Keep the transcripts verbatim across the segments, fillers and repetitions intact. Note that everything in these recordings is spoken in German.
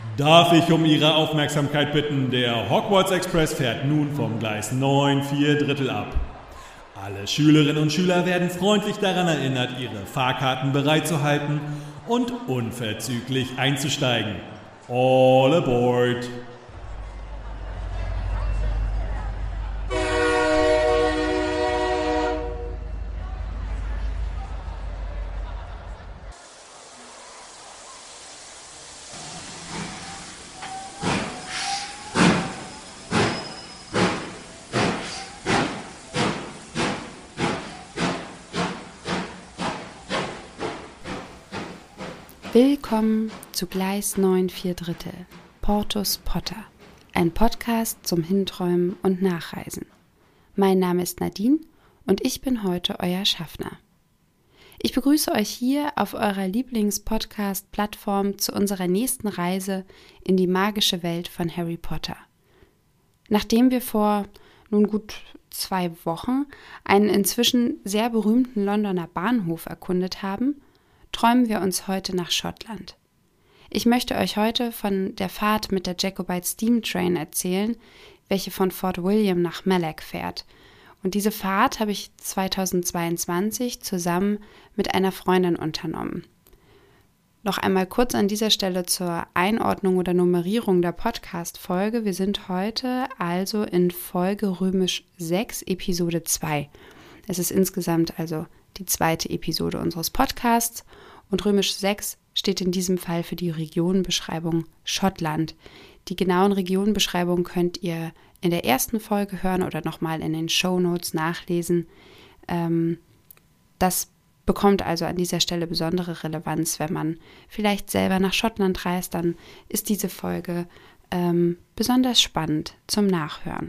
Darf ich um Ihre Aufmerksamkeit bitten, der Hogwarts Express fährt nun vom Gleis neun vier Drittel ab. Alle Schülerinnen und Schüler werden freundlich daran erinnert, ihre Fahrkarten bereitzuhalten und unverzüglich einzusteigen. All aboard! Willkommen zu Gleis neun vier Drittel, Portus Potter, ein Podcast zum Hinträumen und Nachreisen. Mein Name ist Nadine und ich bin heute euer Schaffner. Ich begrüße euch hier auf eurer Lieblings-Podcast-Plattform zu unserer nächsten Reise in die magische Welt von Harry Potter. Nachdem wir vor nun gut zwei Wochen einen inzwischen sehr berühmten Londoner Bahnhof erkundet haben, träumen wir uns heute nach Schottland. Ich möchte euch heute von der Fahrt mit der Jacobite Steam Train erzählen, welche von Fort William nach Melek fährt. Und diese Fahrt habe ich zweitausendzweiundzwanzig zusammen mit einer Freundin unternommen. Noch einmal kurz an dieser Stelle zur Einordnung oder Nummerierung der Podcast-Folge. Wir sind heute also in Folge römisch sechs, Episode zwei. Es ist insgesamt also die zweite Episode unseres Podcasts und römisch sechs steht in diesem Fall für die Regionenbeschreibung Schottland. Die genauen Regionenbeschreibungen könnt ihr in der ersten Folge hören oder nochmal in den Shownotes nachlesen. Das bekommt also an dieser Stelle besondere Relevanz, wenn man vielleicht selber nach Schottland reist, dann ist diese Folge besonders spannend zum Nachhören.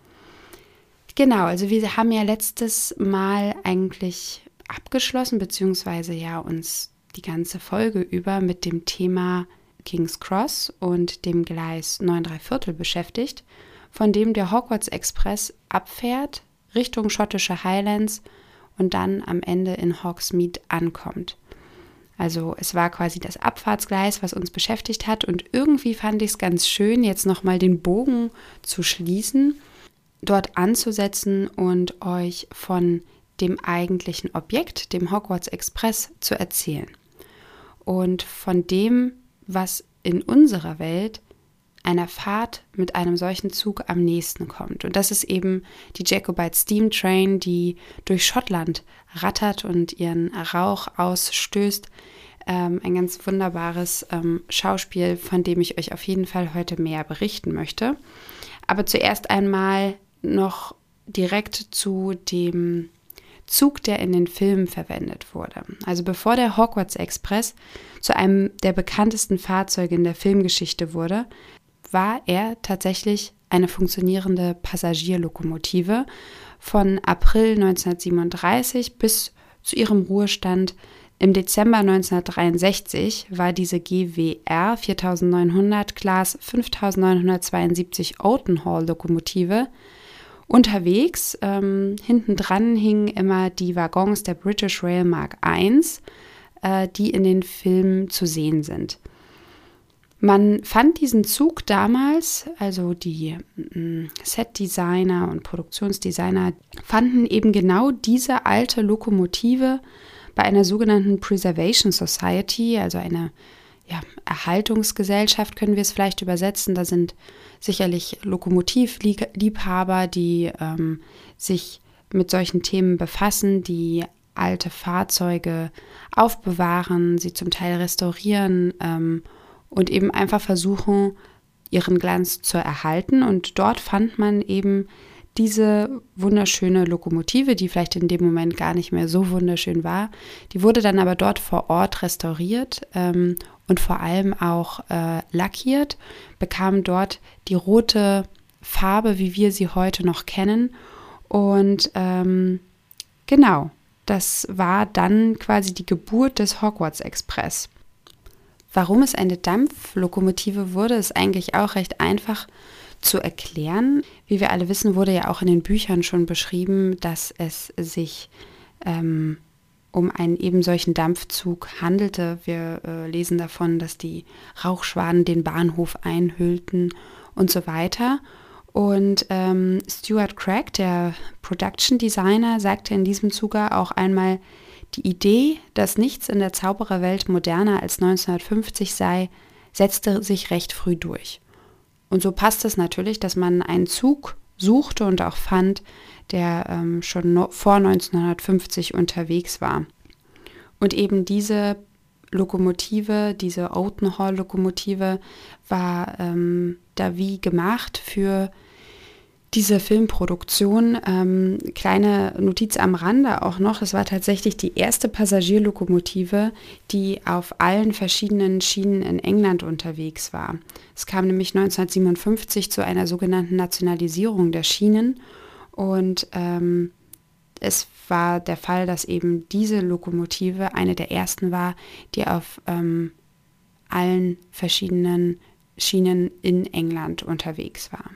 Genau, also wir haben ja letztes Mal eigentlich abgeschlossen, beziehungsweise ja uns die ganze Folge über mit dem Thema King's Cross und dem Gleis neun drei Viertel beschäftigt, von dem der Hogwarts Express abfährt, Richtung schottische Highlands und dann am Ende in Hogsmeade ankommt. Also es war quasi das Abfahrtsgleis, was uns beschäftigt hat und irgendwie fand ich es ganz schön, jetzt nochmal den Bogen zu schließen, dort anzusetzen und euch von dem eigentlichen Objekt, dem Hogwarts Express, zu erzählen. Und von dem, was in unserer Welt einer Fahrt mit einem solchen Zug am nächsten kommt. Und das ist eben die Jacobite Steam Train, die durch Schottland rattert und ihren Rauch ausstößt. Ähm, ein ganz wunderbares ähm, Schauspiel, von dem ich euch auf jeden Fall heute mehr berichten möchte. Aber zuerst einmal noch direkt zu dem Zug, der in den Filmen verwendet wurde. Also bevor der Hogwarts Express zu einem der bekanntesten Fahrzeuge in der Filmgeschichte wurde, war er tatsächlich eine funktionierende Passagierlokomotive. Von April neunzehnhundertsiebenunddreißig bis zu ihrem Ruhestand im Dezember neunzehnhundertdreiundsechzig war diese G W R viertausendneunhundert Class fünftausendneunhundertzweiundsiebzig Oatenhall Lokomotive unterwegs. Ähm, hinten dran hingen immer die Waggons der British Rail Mark eins, äh, die in den Filmen zu sehen sind. Man fand diesen Zug damals, also die äh, Setdesigner und Produktionsdesigner fanden eben genau diese alte Lokomotive bei einer sogenannten Preservation Society, also eine ja, Erhaltungsgesellschaft können wir es vielleicht übersetzen. Da sind sicherlich Lokomotivliebhaber, die ähm, sich mit solchen Themen befassen, die alte Fahrzeuge aufbewahren, sie zum Teil restaurieren ähm, und eben einfach versuchen, ihren Glanz zu erhalten. Und dort fand man eben diese wunderschöne Lokomotive, die vielleicht in dem Moment gar nicht mehr so wunderschön war. Die wurde dann aber dort vor Ort restauriert ähm, und vor allem auch äh, lackiert, bekam dort die rote Farbe, wie wir sie heute noch kennen. Und ähm, genau, das war dann quasi die Geburt des Hogwarts Express. Warum es eine Dampflokomotive wurde, ist eigentlich auch recht einfach zu erklären. Wie wir alle wissen, wurde ja auch in den Büchern schon beschrieben, dass es sich ähm, um einen eben solchen Dampfzug handelte. Wir äh, lesen davon, dass die Rauchschwaden den Bahnhof einhüllten und so weiter. Und ähm, Stuart Craig, der Production Designer, sagte in diesem Zuge auch einmal, die Idee, dass nichts in der Zaubererwelt moderner als neunzehnhundertfünfzig sei, setzte sich recht früh durch. Und so passt es natürlich, dass man einen Zug suchte und auch fand, der ähm, schon no- vor neunzehnhundertfünfzig unterwegs war. Und eben diese Lokomotive, diese Oaten Hall-Lokomotive, war ähm, da wie gemacht für diese Filmproduktion. Ähm, kleine Notiz am Rande auch noch, es war tatsächlich die erste Passagierlokomotive, die auf allen verschiedenen Schienen in England unterwegs war. Es kam nämlich neunzehnhundertsiebenundfünfzig zu einer sogenannten Nationalisierung der Schienen und ähm, es war der Fall, dass eben diese Lokomotive eine der ersten war, die auf ähm, allen verschiedenen Schienen in England unterwegs war.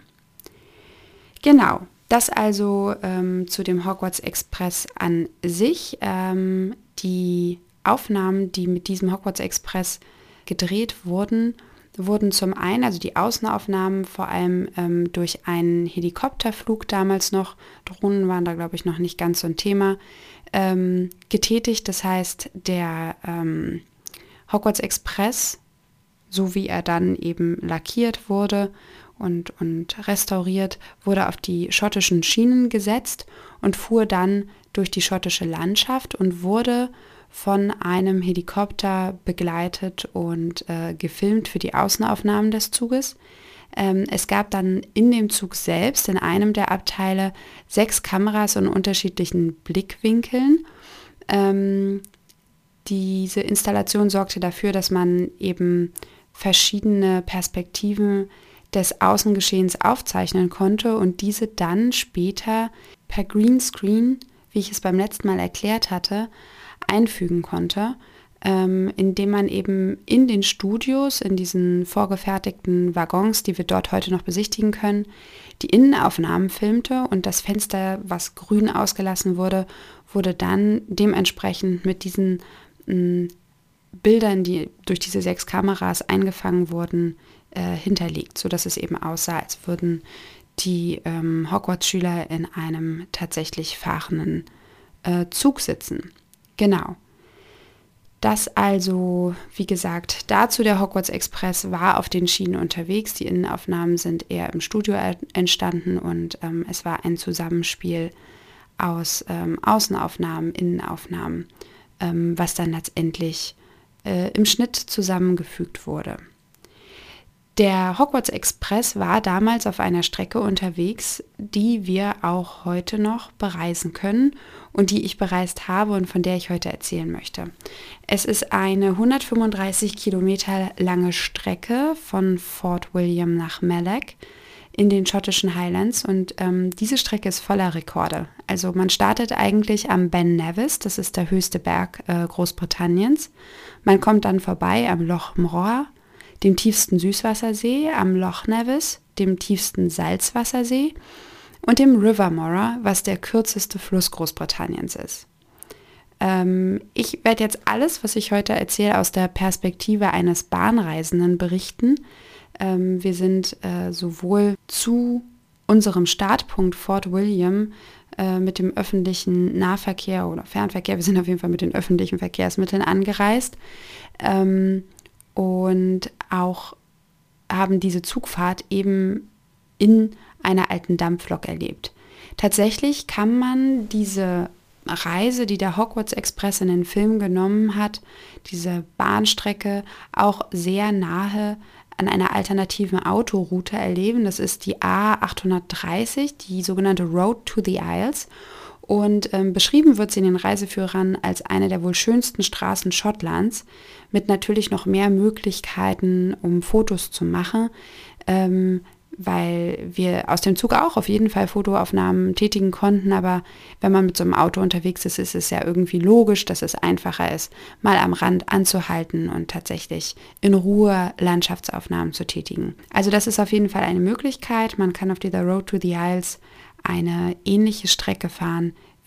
Genau, das also ähm, zu dem Hogwarts Express an sich. Ähm, die Aufnahmen, die mit diesem Hogwarts Express gedreht wurden, wurden zum einen, also die Außenaufnahmen, vor allem ähm, durch einen Helikopterflug damals noch, Drohnen waren da glaube ich noch nicht ganz so ein Thema, ähm, getätigt. Das heißt, der ähm, Hogwarts Express, so wie er dann eben lackiert wurde und, und restauriert, wurde auf die schottischen Schienen gesetzt und fuhr dann durch die schottische Landschaft und wurde von einem Helikopter begleitet und äh, gefilmt für die Außenaufnahmen des Zuges. Ähm, es gab dann in dem Zug selbst, in einem der Abteile, sechs Kameras in unterschiedlichen Blickwinkeln. Ähm, diese Installation sorgte dafür, dass man eben verschiedene Perspektiven des Außengeschehens aufzeichnen konnte und diese dann später per Greenscreen, wie ich es beim letzten Mal erklärt hatte, einfügen konnte, ähm, indem man eben in den Studios, in diesen vorgefertigten Waggons, die wir dort heute noch besichtigen können, die Innenaufnahmen filmte und das Fenster, was grün ausgelassen wurde, wurde dann dementsprechend mit diesen mh, Bildern, die durch diese sechs Kameras eingefangen wurden, äh, hinterlegt, sodass es eben aussah, als würden die ähm, Hogwarts-Schüler in einem tatsächlich fahrenden äh, Zug sitzen. Genau. Das also, wie gesagt, dazu der Hogwarts Express war auf den Schienen unterwegs. Die Innenaufnahmen sind eher im Studio entstanden und ähm, es war ein Zusammenspiel aus ähm, Außenaufnahmen, Innenaufnahmen, ähm, was dann letztendlich äh, im Schnitt zusammengefügt wurde. Der Hogwarts Express war damals auf einer Strecke unterwegs, die wir auch heute noch bereisen können und die ich bereist habe und von der ich heute erzählen möchte. Es ist eine hundertfünfunddreißig Kilometer lange Strecke von Fort William nach Melek in den schottischen Highlands und ähm, diese Strecke ist voller Rekorde. Also man startet eigentlich am Ben Nevis, das ist der höchste Berg äh, Großbritanniens. Man kommt dann vorbei am Loch Morar, dem tiefsten Süßwassersee, am Loch Nevis, dem tiefsten Salzwassersee und dem River Mora, was der kürzeste Fluss Großbritanniens ist. Ähm, ich werde jetzt alles, was ich heute erzähle, aus der Perspektive eines Bahnreisenden berichten. Ähm, wir sind äh, sowohl zu unserem Startpunkt Fort William äh, mit dem öffentlichen Nahverkehr oder Fernverkehr, wir sind auf jeden Fall mit den öffentlichen Verkehrsmitteln angereist, ähm, und auch haben diese Zugfahrt eben in einer alten Dampflok erlebt. Tatsächlich kann man diese Reise, die der Hogwarts Express in den Film genommen hat, diese Bahnstrecke auch sehr nahe an einer alternativen Autoroute erleben. Das ist die A achthundertdreißig, die sogenannte Road to the Isles. Und ähm, beschrieben wird sie in den Reiseführern als eine der wohl schönsten Straßen Schottlands, mit natürlich noch mehr Möglichkeiten, um Fotos zu machen, ähm, weil wir aus dem Zug auch auf jeden Fall Fotoaufnahmen tätigen konnten, aber wenn man mit so einem Auto unterwegs ist, ist es ja irgendwie logisch, dass es einfacher ist, mal am Rand anzuhalten und tatsächlich in Ruhe Landschaftsaufnahmen zu tätigen. Also das ist auf jeden Fall eine Möglichkeit. Man kann auf dieser Road to the Isles eine ähnliche Strecke fahren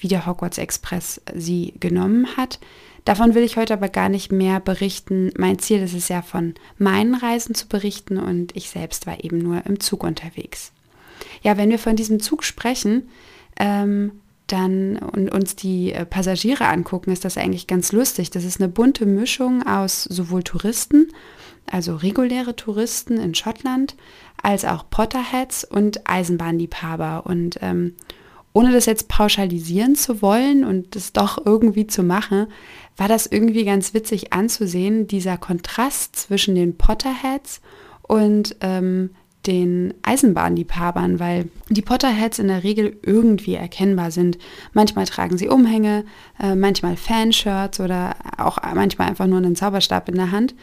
wie der Hogwarts Express sie genommen hat. Davon will ich heute aber gar nicht mehr berichten. Mein Ziel ist es ja, von meinen Reisen zu berichten und ich selbst war eben nur im Zug unterwegs. Ja, wenn wir von diesem Zug sprechen, ähm, dann und uns die äh, Passagiere angucken, ist das eigentlich ganz lustig. Das ist eine bunte Mischung aus sowohl Touristen, also reguläre Touristen in Schottland, als auch Potterheads und Eisenbahnliebhaber. Und ähm, ohne das jetzt pauschalisieren zu wollen und das doch irgendwie zu machen, war das irgendwie ganz witzig anzusehen, dieser Kontrast zwischen den Potterheads und ähm, den Eisenbahnliebhabern, weil die Potterheads in der Regel irgendwie erkennbar sind. Manchmal tragen sie Umhänge, äh, manchmal Fanshirts oder auch manchmal einfach nur einen Zauberstab in der Hand.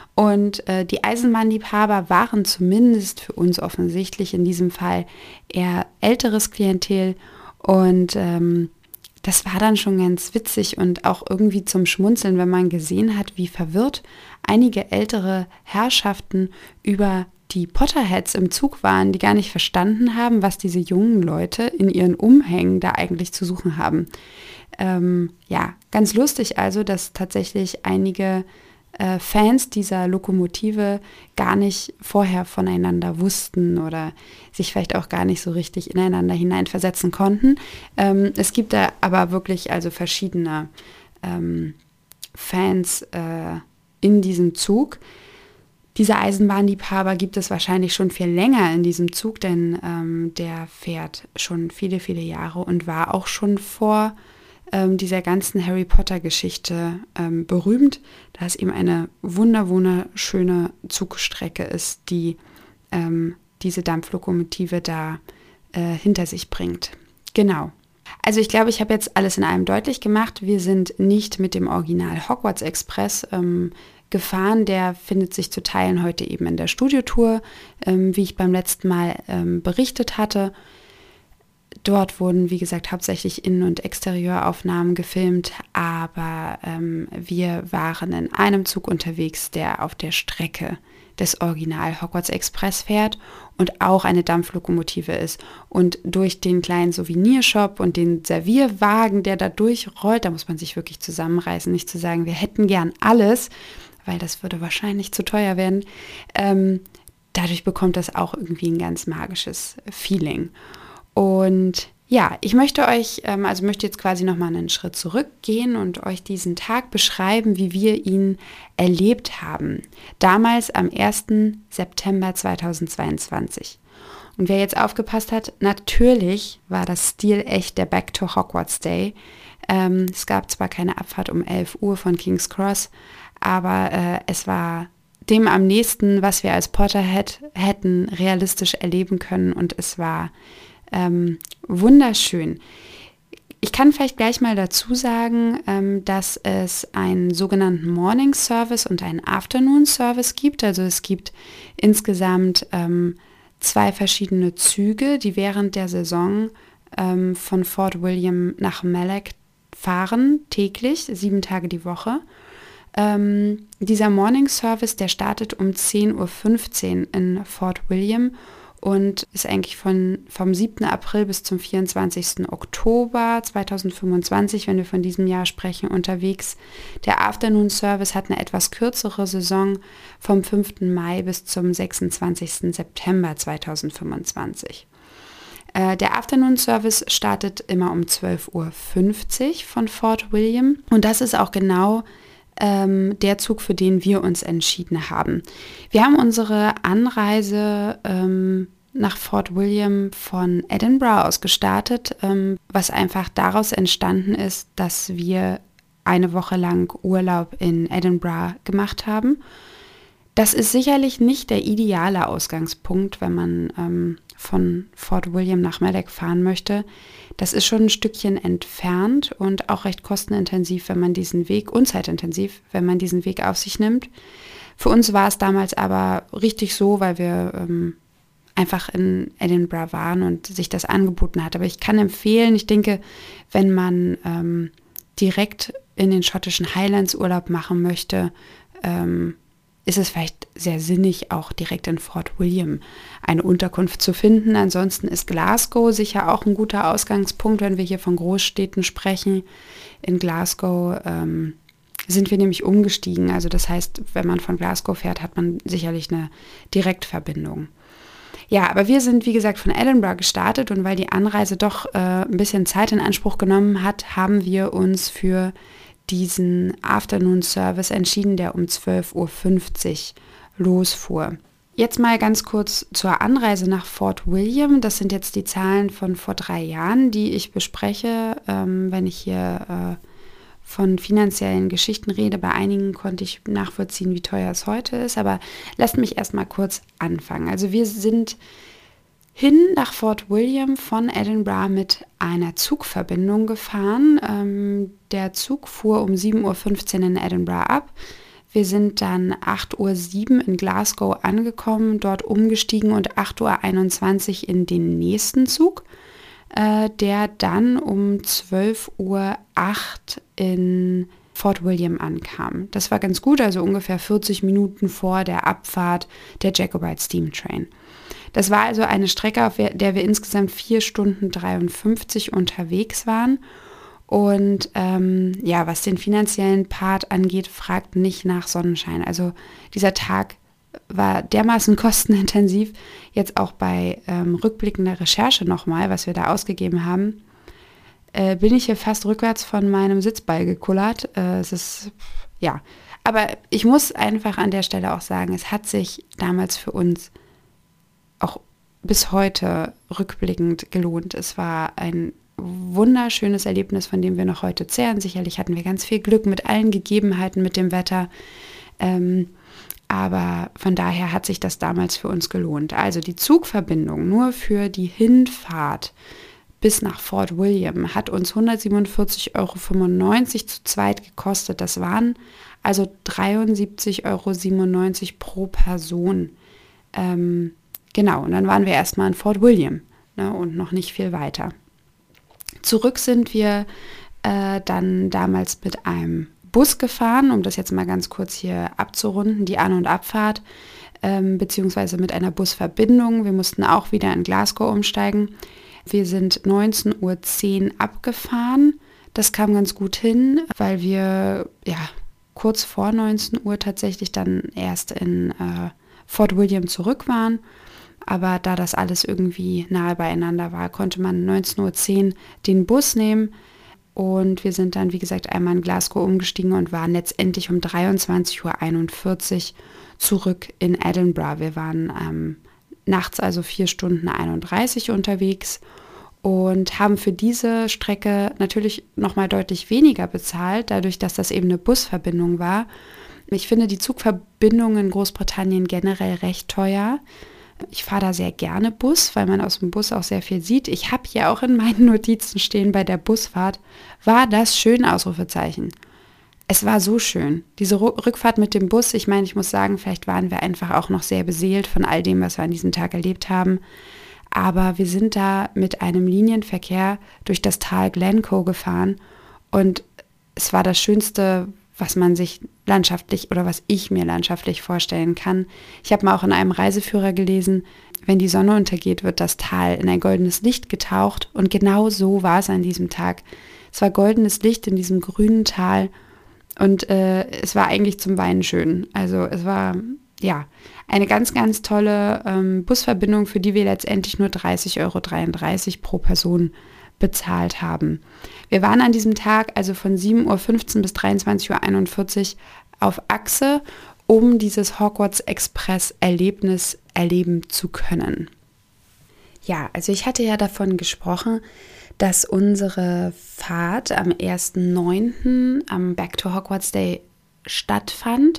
Und äh, die Eisenbahnliebhaber waren zumindest für uns offensichtlich in diesem Fall eher älteres Klientel. Und ähm, das war dann schon ganz witzig und auch irgendwie zum Schmunzeln, wenn man gesehen hat, wie verwirrt einige ältere Herrschaften über die Potterheads im Zug waren, die gar nicht verstanden haben, was diese jungen Leute in ihren Umhängen da eigentlich zu suchen haben. Ähm, ja, ganz lustig also, dass tatsächlich einige äh, Fans dieser Lokomotive gar nicht vorher voneinander wussten oder sich vielleicht auch gar nicht so richtig ineinander hineinversetzen konnten. Ähm, es gibt da aber wirklich also verschiedene ähm, Fans äh, in diesem Zug. Diese Eisenbahnliebhaber gibt es wahrscheinlich schon viel länger in diesem Zug, denn ähm, der fährt schon viele, viele Jahre und war auch schon vor ähm, dieser ganzen Harry Potter-Geschichte ähm, berühmt, da es eben eine wunder, wunderschöne Zugstrecke ist, die ähm, diese Dampflokomotive da äh, hinter sich bringt. Genau. Also ich glaube, ich habe jetzt alles in allem deutlich gemacht. Wir sind nicht mit dem Original Hogwarts Express ähm, gefahren. Der findet sich zu Teilen heute eben in der Studiotour, ähm, wie ich beim letzten Mal ähm, berichtet hatte. Dort wurden, wie gesagt, hauptsächlich Innen- und Exterieuraufnahmen gefilmt, aber ähm, wir waren in einem Zug unterwegs, der auf der Strecke des Original Hogwarts Express fährt und auch eine Dampflokomotive ist. Und durch den kleinen Souvenirshop und den Servierwagen, der da durchrollt, da muss man sich wirklich zusammenreißen, nicht zu sagen, wir hätten gern alles, weil das würde wahrscheinlich zu teuer werden. Ähm, dadurch bekommt das auch irgendwie ein ganz magisches Feeling. Und ja, ich möchte euch, ähm, also möchte jetzt quasi nochmal einen Schritt zurückgehen und euch diesen Tag beschreiben, wie wir ihn erlebt haben. Damals am ersten September zweitausendzweiundzwanzig. Und wer jetzt aufgepasst hat, natürlich war das stilecht der Back to Hogwarts Day. Ähm, es gab zwar keine Abfahrt um elf Uhr von King's Cross, aber äh, es war dem am nächsten, was wir als Potterhead hätten realistisch erleben können, und es war ähm, wunderschön. Ich kann vielleicht gleich mal dazu sagen, ähm, dass es einen sogenannten Morning Service und einen Afternoon Service gibt. Also es gibt insgesamt ähm, zwei verschiedene Züge, die während der Saison ähm, von Fort William nach Melek fahren, täglich, sieben Tage die Woche. Ähm, dieser Morning Service, der startet um zehn Uhr fünfzehn in Fort William und ist eigentlich von, vom siebten April bis zum vierundzwanzigsten Oktober zweitausendfünfundzwanzig, wenn wir von diesem Jahr sprechen, unterwegs. Der Afternoon Service hat eine etwas kürzere Saison vom fünften Mai bis zum sechsundzwanzigsten September zweitausendfünfundzwanzig. Äh, der Afternoon Service startet immer um zwölf Uhr fünfzig von Fort William, und das ist auch genau ähm, der Zug, für den wir uns entschieden haben. Wir haben unsere Anreise ähm, nach Fort William von Edinburgh aus gestartet, ähm, was einfach daraus entstanden ist, dass wir eine Woche lang Urlaub in Edinburgh gemacht haben. Das ist sicherlich nicht der ideale Ausgangspunkt, wenn man ähm, von Fort William nach Melek fahren möchte. Das ist schon ein Stückchen entfernt und auch recht kostenintensiv, wenn man diesen Weg, und zeitintensiv, wenn man diesen Weg auf sich nimmt. Für uns war es damals aber richtig so, weil wir ähm, einfach in Edinburgh waren und sich das angeboten hat. Aber ich kann empfehlen, ich denke, wenn man ähm, direkt in den schottischen Highlands Urlaub machen möchte, ähm, ist es vielleicht sehr sinnig, auch direkt in Fort William eine Unterkunft zu finden. Ansonsten ist Glasgow sicher auch ein guter Ausgangspunkt, wenn wir hier von Großstädten sprechen. In Glasgow ähm, sind wir nämlich umgestiegen. Also das heißt, wenn man von Glasgow fährt, hat man sicherlich eine Direktverbindung. Ja, aber wir sind, wie gesagt, von Edinburgh gestartet und weil die Anreise doch äh, ein bisschen Zeit in Anspruch genommen hat, haben wir uns für diesen Afternoon Service entschieden, der um zwölf Uhr fünfzig losfuhr. Jetzt mal ganz kurz zur Anreise nach Fort William. Das sind jetzt die Zahlen von vor drei Jahren, die ich bespreche, ähm, wenn ich hier äh, von finanziellen Geschichten rede. Bei einigen konnte ich nachvollziehen, wie teuer es heute ist, aber lasst mich erst mal kurz anfangen. Also wir sind hin nach Fort William von Edinburgh mit einer Zugverbindung gefahren. Ähm, der Zug fuhr um sieben Uhr fünfzehn in Edinburgh ab. Wir sind dann acht Uhr sieben in Glasgow angekommen, dort umgestiegen und acht Uhr einundzwanzig in den nächsten Zug, äh, der dann um zwölf Uhr acht in Fort William ankam. Das war ganz gut, also ungefähr vierzig Minuten vor der Abfahrt der Jacobite Steam Train. Das war also eine Strecke, auf der wir insgesamt vier Stunden dreiundfünfzig unterwegs waren. Und ähm, ja, was den finanziellen Part angeht, fragt nicht nach Sonnenschein. Also dieser Tag war dermaßen kostenintensiv, jetzt auch bei ähm, rückblickender Recherche nochmal, was wir da ausgegeben haben, äh, bin ich hier fast rückwärts von meinem Sitzball gekullert. Äh, es ist, ja, aber ich muss einfach an der Stelle auch sagen, es hat sich damals für uns auch bis heute rückblickend gelohnt. Es war ein wunderschönes Erlebnis, von dem wir noch heute zehren. Sicherlich hatten wir ganz viel Glück mit allen Gegebenheiten, mit dem Wetter. Ähm, aber von daher hat sich das damals für uns gelohnt. Also die Zugverbindung nur für die Hinfahrt bis nach Fort William hat uns hundertsiebenundvierzig Euro fünfundneunzig zu zweit gekostet. Das waren also dreiundsiebzig Euro siebenundneunzig pro Person. Ähm, Genau, und dann waren wir erstmal in Fort William, ne, und noch nicht viel weiter. Zurück sind wir äh, dann damals mit einem Bus gefahren, um das jetzt mal ganz kurz hier abzurunden, die An- und Abfahrt, ähm, beziehungsweise mit einer Busverbindung. Wir mussten auch wieder in Glasgow umsteigen. Wir sind neunzehn Uhr zehn abgefahren. Das kam ganz gut hin, weil wir ja kurz vor neunzehn Uhr tatsächlich dann erst in äh, Fort William zurück waren. Aber da das alles irgendwie nahe beieinander war, konnte man neunzehn Uhr zehn den Bus nehmen. Und wir sind dann, wie gesagt, einmal in Glasgow umgestiegen und waren letztendlich um dreiundzwanzig Uhr einundvierzig zurück in Edinburgh. Wir waren ähm, nachts also vier Stunden einunddreißig unterwegs und haben für diese Strecke natürlich nochmal deutlich weniger bezahlt, dadurch, dass das eben eine Busverbindung war. Ich finde die Zugverbindungen in Großbritannien generell recht teuer. Ich fahre da sehr gerne Bus, weil man aus dem Bus auch sehr viel sieht. Ich habe hier auch in meinen Notizen stehen, bei der Busfahrt war das schön, Ausrufezeichen. Es war so schön. Diese Rückfahrt mit dem Bus, ich meine, ich muss sagen, vielleicht waren wir einfach auch noch sehr beseelt von all dem, was wir an diesem Tag erlebt haben. Aber wir sind da mit einem Linienverkehr durch das Tal Glencoe gefahren und es war das Schönste, was man sich landschaftlich oder was ich mir landschaftlich vorstellen kann. Ich habe mal auch in einem Reiseführer gelesen, wenn die Sonne untergeht, wird das Tal in ein goldenes Licht getaucht und genau so war es an diesem Tag. Es war goldenes Licht in diesem grünen Tal und äh, es war eigentlich zum Weinen schön. Also es war ja eine ganz, ganz tolle ähm, Busverbindung, für die wir letztendlich nur dreißig Euro dreiunddreißig pro Person bezahlt haben. Wir waren an diesem Tag also von sieben Uhr fünfzehn bis dreiundzwanzig Uhr einundvierzig auf Achse, um dieses Hogwarts Express Erlebnis erleben zu können. Ja, also ich hatte ja davon gesprochen, dass unsere Fahrt am ersten neunten am Back to Hogwarts Day stattfand.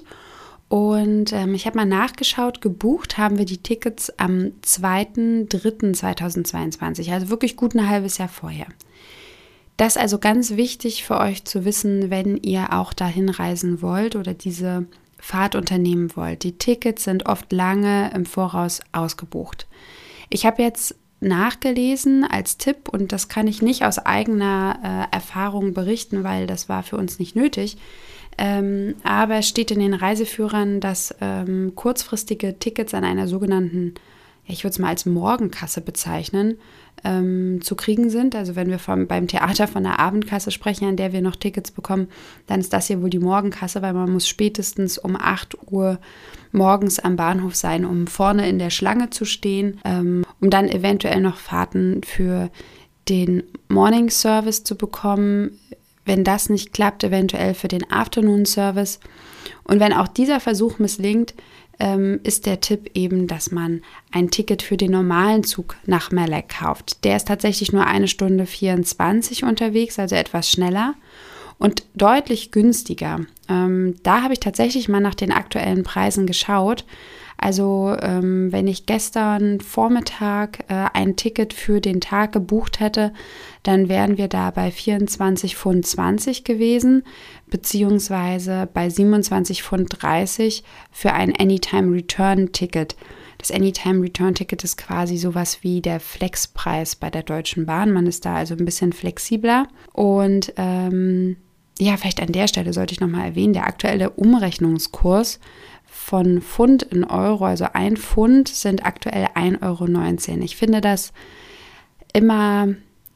Und ähm, ich habe mal nachgeschaut, gebucht haben wir die Tickets am zweiten dritten zweitausendzweiundzwanzig, also wirklich gut ein halbes Jahr vorher. Das ist also ganz wichtig für euch zu wissen, wenn ihr auch dahin reisen wollt oder diese Fahrt unternehmen wollt. Die Tickets sind oft lange im Voraus ausgebucht. Ich habe jetzt nachgelesen als Tipp und das kann ich nicht aus eigener äh, Erfahrung berichten, weil das war für uns nicht nötig. Ähm, aber es steht in den Reiseführern, dass ähm, kurzfristige Tickets an einer sogenannten, ja, ich würde es mal als Morgenkasse bezeichnen, ähm, zu kriegen sind. Also wenn wir vom, beim Theater von der Abendkasse sprechen, an der wir noch Tickets bekommen, dann ist das hier wohl die Morgenkasse, weil man muss spätestens um acht Uhr morgens am Bahnhof sein, um vorne in der Schlange zu stehen, ähm, um dann eventuell noch Fahrten für den Morning Service zu bekommen. Wenn das nicht klappt, eventuell für den Afternoon Service. Und wenn auch dieser Versuch misslingt, ähm, ist der Tipp eben, dass man ein Ticket für den normalen Zug nach Melek kauft. Der ist tatsächlich nur eine Stunde vierundzwanzig unterwegs, also etwas schneller und deutlich günstiger. Ähm, da habe ich tatsächlich mal nach den aktuellen Preisen geschaut. Also ähm, wenn ich gestern Vormittag äh, ein Ticket für den Tag gebucht hätte, dann wären wir da bei vierundzwanzig Pfund zwanzig gewesen, beziehungsweise bei siebenundzwanzig Pfund dreißig für ein Anytime-Return-Ticket. Das Anytime-Return-Ticket ist quasi sowas wie der Flexpreis bei der Deutschen Bahn. Man ist da also ein bisschen flexibler. Und ähm, ja, vielleicht an der Stelle sollte ich nochmal erwähnen, der aktuelle Umrechnungskurs von Pfund in Euro, also ein Pfund sind aktuell ein Euro neunzehn. Ich finde das immer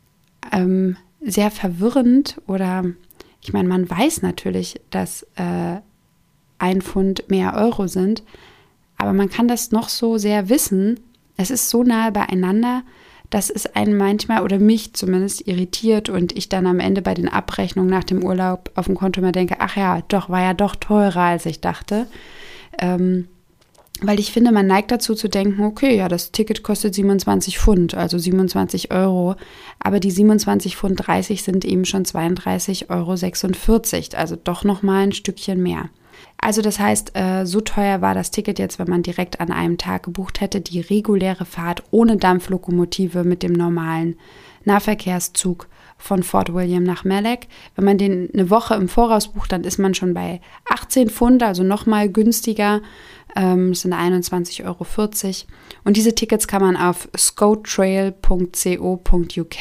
ähm, sehr verwirrend oder ich meine, man weiß natürlich, dass äh, ein Pfund mehr Euro sind, aber man kann das noch so sehr wissen. Es ist so nahe beieinander, dass es einen manchmal oder mich zumindest irritiert und ich dann am Ende bei den Abrechnungen nach dem Urlaub auf dem Konto mal denke, ach ja, doch, war ja doch teurer, als ich dachte. Ähm, weil ich finde, man neigt dazu zu denken, okay, ja, das Ticket kostet siebenundzwanzig Pfund, also siebenundzwanzig Euro, aber die siebenundzwanzig Pfund dreißig sind eben schon zweiunddreißig Euro sechsundvierzig, also doch nochmal ein Stückchen mehr. Also das heißt, äh, so teuer war das Ticket jetzt, wenn man direkt an einem Tag gebucht hätte, die reguläre Fahrt ohne Dampflokomotive mit dem normalen Nahverkehrszug von Fort William nach Melek. Wenn man den eine Woche im Voraus bucht, dann ist man schon bei achtzehn Pfund, also nochmal günstiger. Ähm, das sind einundzwanzig Euro vierzig. Und diese Tickets kann man auf scotrail punkt co punkt uk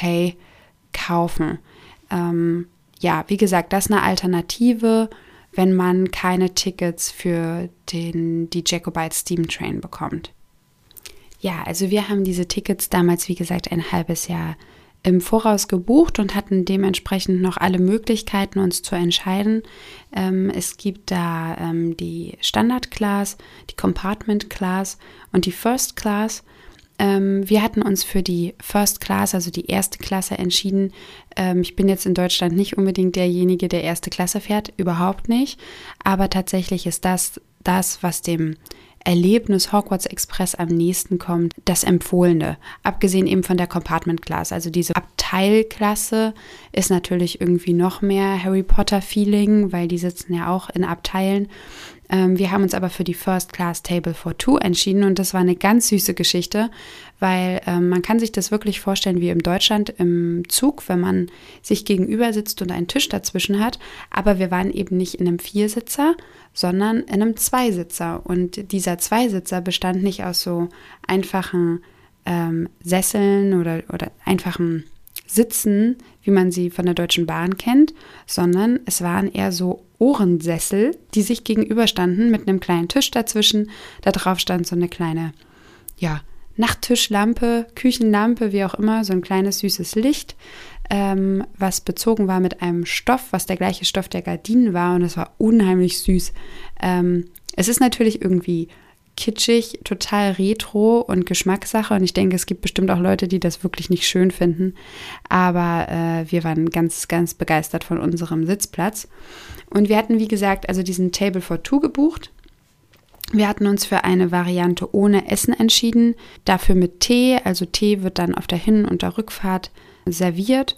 kaufen. Ähm, ja, wie gesagt, das ist eine Alternative, wenn man keine Tickets für den, die Jacobite Steam Train bekommt. Ja, also wir haben diese Tickets damals, wie gesagt, ein halbes Jahr im Voraus gebucht und hatten dementsprechend noch alle Möglichkeiten, uns zu entscheiden. Ähm, es gibt da ähm, die Standard Class, die Compartment Class und die First Class. Ähm, wir hatten uns für die First Class, also die erste Klasse, entschieden. Ähm, ich bin jetzt in Deutschland nicht unbedingt derjenige, der erste Klasse fährt, überhaupt nicht. Aber tatsächlich ist das das, was dem Erlebnis Hogwarts Express am nächsten kommt, das Empfohlene. Abgesehen eben von der Compartment Class. Also diese Abteilklasse ist natürlich irgendwie noch mehr Harry Potter Feeling, weil die sitzen ja auch in Abteilen. Ähm, wir haben uns aber für die First Class Table for Two entschieden und das war eine ganz süße Geschichte, weil ähm, man kann sich das wirklich vorstellen wie in Deutschland im Zug, wenn man sich gegenüber sitzt und einen Tisch dazwischen hat. Aber wir waren eben nicht in einem Viersitzer, sondern in einem Zweisitzer. Und dieser Zweisitzer bestand nicht aus so einfachen ähm, Sesseln oder, oder einfachen Sitzen, wie man sie von der Deutschen Bahn kennt, sondern es waren eher so Ohrensessel, die sich gegenüberstanden mit einem kleinen Tisch dazwischen. Da drauf stand so eine kleine, ja, Nachttischlampe, Küchenlampe, wie auch immer, so ein kleines süßes Licht, ähm, was bezogen war mit einem Stoff, was der gleiche Stoff der Gardinen war und es war unheimlich süß. Ähm, es ist natürlich irgendwie kitschig, total retro und Geschmackssache und ich denke, es gibt bestimmt auch Leute, die das wirklich nicht schön finden, aber äh, wir waren ganz, ganz begeistert von unserem Sitzplatz und wir hatten, wie gesagt, also diesen Table for Two gebucht. Wir hatten uns für eine Variante ohne Essen entschieden, dafür mit Tee, also Tee wird dann auf der Hin- und der Rückfahrt serviert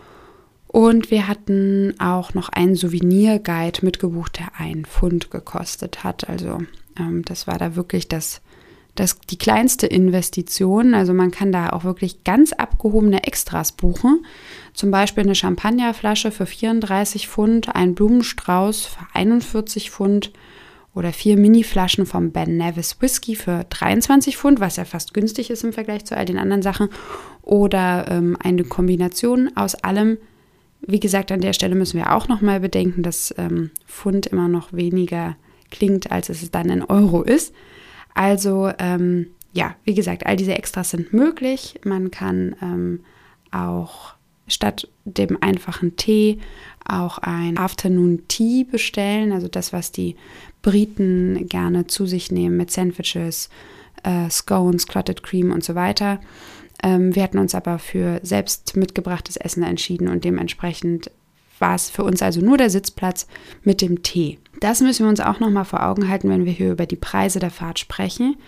und wir hatten auch noch einen Souvenirguide mitgebucht, der einen Pfund gekostet hat, also das war da wirklich das, das, die kleinste Investition. Also man kann da auch wirklich ganz abgehobene Extras buchen. Zum Beispiel eine Champagnerflasche für vierunddreißig Pfund, ein Blumenstrauß für einundvierzig Pfund oder vier Mini-Flaschen vom Ben Nevis Whisky für dreiundzwanzig Pfund, was ja fast günstig ist im Vergleich zu all den anderen Sachen. Oder ähm, eine Kombination aus allem. Wie gesagt, an der Stelle müssen wir auch nochmal bedenken, dass ähm, Pfund immer noch weniger klingt, als es dann in Euro ist. Also ähm, ja, wie gesagt, all diese Extras sind möglich. Man kann ähm, auch statt dem einfachen Tee auch ein Afternoon Tea bestellen, also das, was die Briten gerne zu sich nehmen mit Sandwiches, äh, Scones, Clotted Cream und so weiter. Ähm, wir hatten uns aber für selbst mitgebrachtes Essen entschieden und dementsprechend war es für uns also nur der Sitzplatz mit dem Tee. Das müssen wir uns auch nochmal vor Augen halten, wenn wir hier über die Preise der Fahrt sprechen.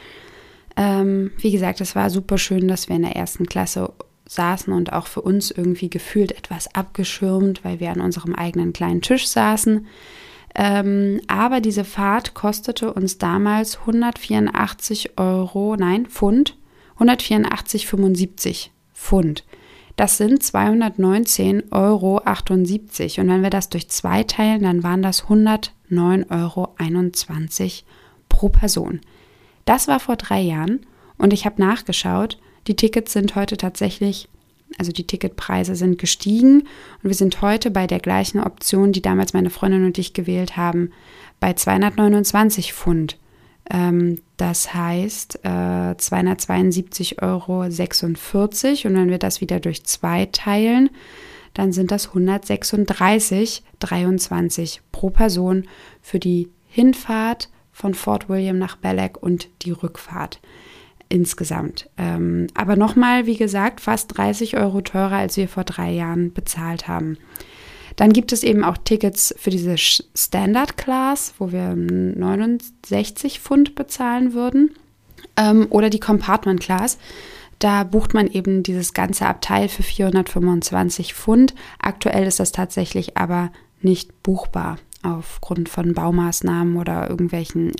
Ähm, wie gesagt, es war super schön, dass wir in der ersten Klasse saßen und auch für uns irgendwie gefühlt etwas abgeschirmt, weil wir an unserem eigenen kleinen Tisch saßen. Ähm, aber diese Fahrt kostete uns damals hundertvierundachtzig Euro, nein, Pfund, hundertvierundachtzig Komma fünfundsiebzig Pfund. Das sind zweihundertneunzehn Euro achtundsiebzig. Und wenn wir das durch zwei teilen, dann waren das hundertneun Euro einundzwanzig pro Person. Das war vor drei Jahren und ich habe nachgeschaut. Die Tickets sind heute tatsächlich, also die Ticketpreise sind gestiegen und wir sind heute bei der gleichen Option, die damals meine Freundin und ich gewählt haben, bei zweihundertneunundzwanzig Pfund. Ähm, das heißt äh, zweihundertzweiundsiebzig Euro sechsundvierzig und wenn wir das wieder durch zwei teilen, dann sind das hundertsechsunddreißig Euro dreiundzwanzig pro Person für die Hinfahrt von Fort William nach Bellac und die Rückfahrt insgesamt. Ähm, aber nochmal, wie gesagt, fast dreißig Euro teurer, als wir vor drei Jahren bezahlt haben. Dann gibt es eben auch Tickets für diese Standard Class, wo wir neunundsechzig Pfund bezahlen würden. Ähm, oder die Compartment Class. Da bucht man eben dieses ganze Abteil für vierhundertfünfundzwanzig Pfund. Aktuell ist das tatsächlich aber nicht buchbar aufgrund von Baumaßnahmen oder irgendwelchen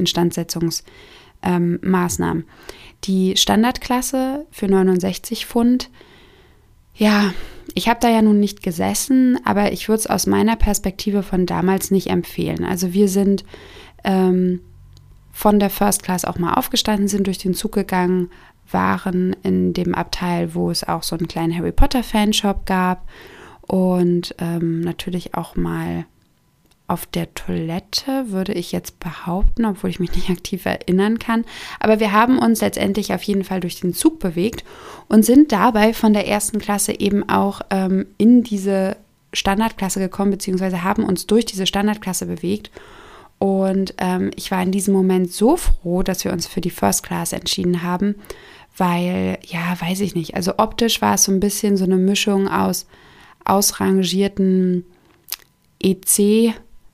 Instandsetzungsmaßnahmen. Ähm, Die Standardklasse für neunundsechzig Pfund, ja, ich habe da ja nun nicht gesessen, aber ich würde es aus meiner Perspektive von damals nicht empfehlen. Also wir sind ähm, von der First Class auch mal aufgestanden, sind durch den Zug gegangen, waren in dem Abteil, wo es auch so einen kleinen Harry Potter Fanshop gab und ähm, natürlich auch mal auf der Toilette, würde ich jetzt behaupten, obwohl ich mich nicht aktiv erinnern kann. Aber wir haben uns letztendlich auf jeden Fall durch den Zug bewegt und sind dabei von der ersten Klasse eben auch ähm, in diese Standardklasse gekommen, beziehungsweise haben uns durch diese Standardklasse bewegt. Und ähm, ich war in diesem Moment so froh, dass wir uns für die First Class entschieden haben, weil, ja, weiß ich nicht, also optisch war es so ein bisschen so eine Mischung aus ausrangierten E C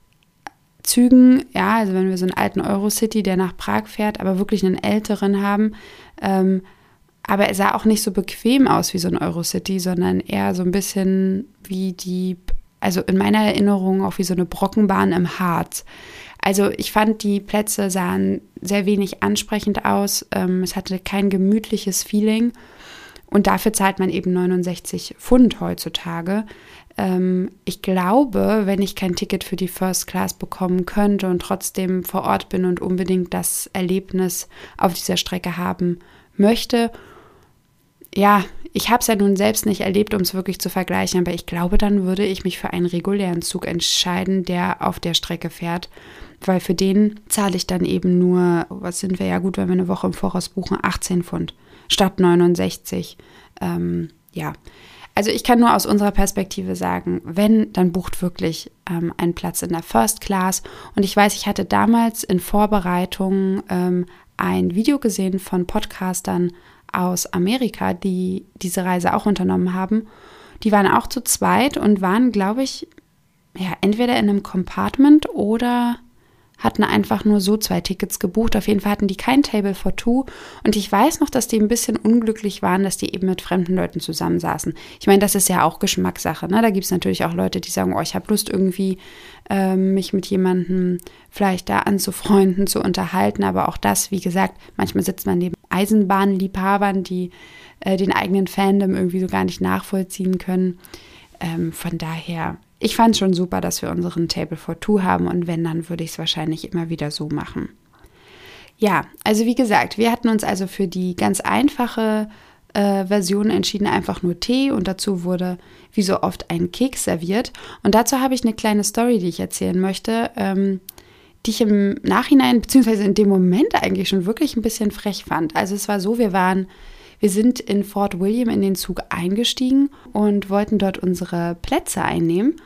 Zügen, ja, also wenn wir so einen alten Eurocity, der nach Prag fährt, aber wirklich einen älteren haben, ähm, aber er sah auch nicht so bequem aus wie so ein Eurocity, sondern eher so ein bisschen wie die, also in meiner Erinnerung auch wie so eine Brockenbahn im Harz. Also ich fand, die Plätze sahen sehr wenig ansprechend aus, ähm, es hatte kein gemütliches Feeling und dafür zahlt man eben neunundsechzig Pfund heutzutage. Ich glaube, wenn ich kein Ticket für die First Class bekommen könnte und trotzdem vor Ort bin und unbedingt das Erlebnis auf dieser Strecke haben möchte, ja, ich habe es ja nun selbst nicht erlebt, um es wirklich zu vergleichen, aber ich glaube, dann würde ich mich für einen regulären Zug entscheiden, der auf der Strecke fährt, weil für den zahle ich dann eben nur, was sind wir ja gut, wenn wir eine Woche im Voraus buchen, achtzehn Pfund statt neunundsechzig. Ähm, ja, Also ich kann nur aus unserer Perspektive sagen, wenn, dann bucht wirklich ähm, einen Platz in der First Class. Und ich weiß, ich hatte damals in Vorbereitung ähm, ein Video gesehen von Podcastern aus Amerika, die diese Reise auch unternommen haben. Die waren auch zu zweit und waren, glaube ich, ja, entweder in einem Compartment oder hatten einfach nur so zwei Tickets gebucht. Auf jeden Fall hatten die kein Table for Two. Und ich weiß noch, dass die ein bisschen unglücklich waren, dass die eben mit fremden Leuten zusammensaßen. Ich meine, das ist ja auch Geschmackssache, ne? Da gibt es natürlich auch Leute, die sagen, oh, ich habe Lust irgendwie, äh, mich mit jemandem vielleicht da anzufreunden, zu unterhalten. Aber auch das, wie gesagt, manchmal sitzt man neben Eisenbahnliebhabern, die äh, den eigenen Fandom irgendwie so gar nicht nachvollziehen können. Ähm, von daher ich fand es schon super, dass wir unseren Table for Two haben und wenn, dann würde ich es wahrscheinlich immer wieder so machen. Ja, also wie gesagt, wir hatten uns also für die ganz einfache äh, Version entschieden, einfach nur Tee und dazu wurde wie so oft ein Keks serviert. Und dazu habe ich eine kleine Story, die ich erzählen möchte, ähm, die ich im Nachhinein, beziehungsweise in dem Moment eigentlich schon wirklich ein bisschen frech fand. Also es war so, wir waren, wir sind in Fort William in den Zug eingestiegen und wollten dort unsere Plätze einnehmen.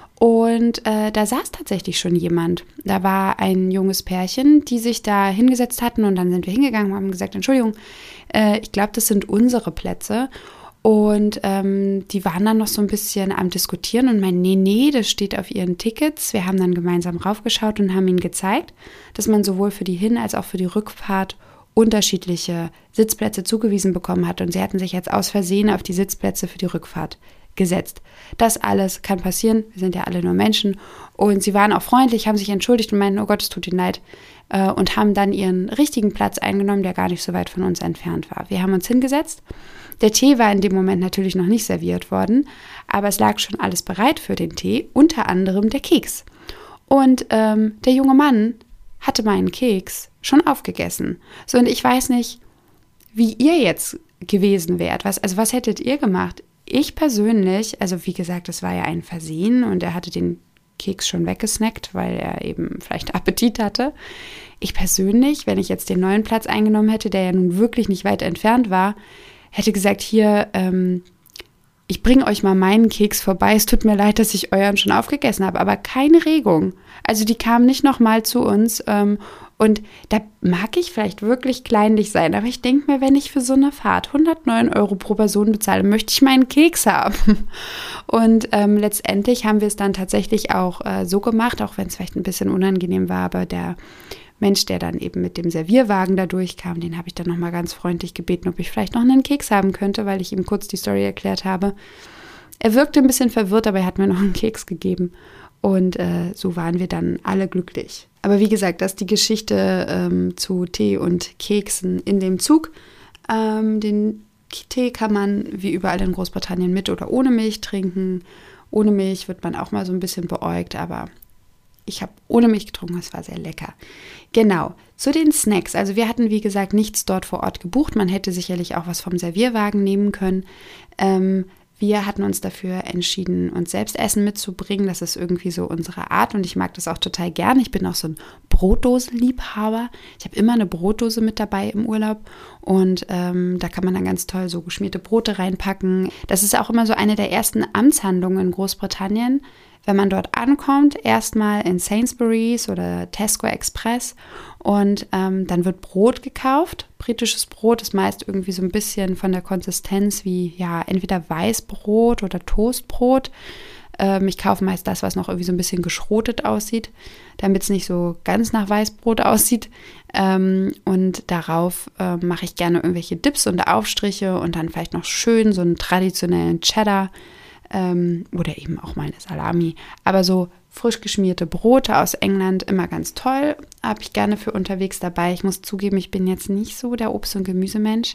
Und äh, da saß tatsächlich schon jemand. Da war ein junges Pärchen, die sich da hingesetzt hatten und dann sind wir hingegangen und haben gesagt, Entschuldigung, äh, ich glaube, das sind unsere Plätze. Und ähm, die waren dann noch so ein bisschen am Diskutieren und meinten, nee, nee, das steht auf ihren Tickets. Wir haben dann gemeinsam raufgeschaut und haben ihnen gezeigt, dass man sowohl für die Hin- als auch für die Rückfahrt unterschiedliche Sitzplätze zugewiesen bekommen hat. Und sie hatten sich jetzt aus Versehen auf die Sitzplätze für die Rückfahrt gesetzt. Das alles kann passieren, wir sind ja alle nur Menschen. Und sie waren auch freundlich, haben sich entschuldigt und meinten, oh Gott, es tut ihnen leid. Äh, und haben dann ihren richtigen Platz eingenommen, der gar nicht so weit von uns entfernt war. Wir haben uns hingesetzt. Der Tee war in dem Moment natürlich noch nicht serviert worden, aber es lag schon alles bereit für den Tee, unter anderem der Keks. Und ähm, der junge Mann hatte meinen Keks schon aufgegessen. So, und ich weiß nicht, wie ihr jetzt gewesen wärt. Was, also was hättet ihr gemacht? Ich persönlich, also wie gesagt, es war ja ein Versehen und er hatte den Keks schon weggesnackt, weil er eben vielleicht Appetit hatte. Ich persönlich, wenn ich jetzt den neuen Platz eingenommen hätte, der ja nun wirklich nicht weit entfernt war, hätte gesagt, hier, ähm, ich bringe euch mal meinen Keks vorbei. Es tut mir leid, dass ich euren schon aufgegessen habe, aber keine Regung. Also die kamen nicht nochmal zu uns ähm, und da mag ich vielleicht wirklich kleinlich sein, aber ich denke mir, wenn ich für so eine Fahrt hundertneun Euro pro Person bezahle, möchte ich meinen Keks haben. Und ähm, letztendlich haben wir es dann tatsächlich auch äh, so gemacht, auch wenn es vielleicht ein bisschen unangenehm war, aber der Mensch, der dann eben mit dem Servierwagen da durchkam, den habe ich dann nochmal ganz freundlich gebeten, ob ich vielleicht noch einen Keks haben könnte, weil ich ihm kurz die Story erklärt habe. Er wirkte ein bisschen verwirrt, aber er hat mir noch einen Keks gegeben und äh, so waren wir dann alle glücklich. Aber wie gesagt, das ist die Geschichte ähm, zu Tee und Keksen in dem Zug. Ähm, den Tee kann man wie überall in Großbritannien mit oder ohne Milch trinken. Ohne Milch wird man auch mal so ein bisschen beäugt, aber ich habe ohne Milch getrunken, es war sehr lecker. Genau, zu den Snacks. Also wir hatten, wie gesagt, nichts dort vor Ort gebucht. Man hätte sicherlich auch was vom Servierwagen nehmen können. Ähm, wir hatten uns dafür entschieden, uns selbst Essen mitzubringen. Das ist irgendwie so unsere Art und ich mag das auch total gern. Ich bin auch so ein Brotdosenliebhaber. Ich habe immer eine Brotdose mit dabei im Urlaub und ähm, da kann man dann ganz toll so geschmierte Brote reinpacken. Das ist auch immer so eine der ersten Amtshandlungen in Großbritannien. Wenn man dort ankommt, erstmal in Sainsbury's oder Tesco Express und ähm, dann wird Brot gekauft. Britisches Brot ist meist irgendwie so ein bisschen von der Konsistenz wie, ja, entweder Weißbrot oder Toastbrot. Ähm, ich kaufe meist das, was noch irgendwie so ein bisschen geschrotet aussieht, damit es nicht so ganz nach Weißbrot aussieht. Ähm, und darauf äh, mache ich gerne irgendwelche Dips und Aufstriche und dann vielleicht noch schön so einen traditionellen Cheddar. Ähm, oder eben auch mal eine Salami. Aber so frisch geschmierte Brote aus England, immer ganz toll. Habe ich gerne für unterwegs dabei. Ich muss zugeben, ich bin jetzt nicht so der Obst- und Gemüsemensch.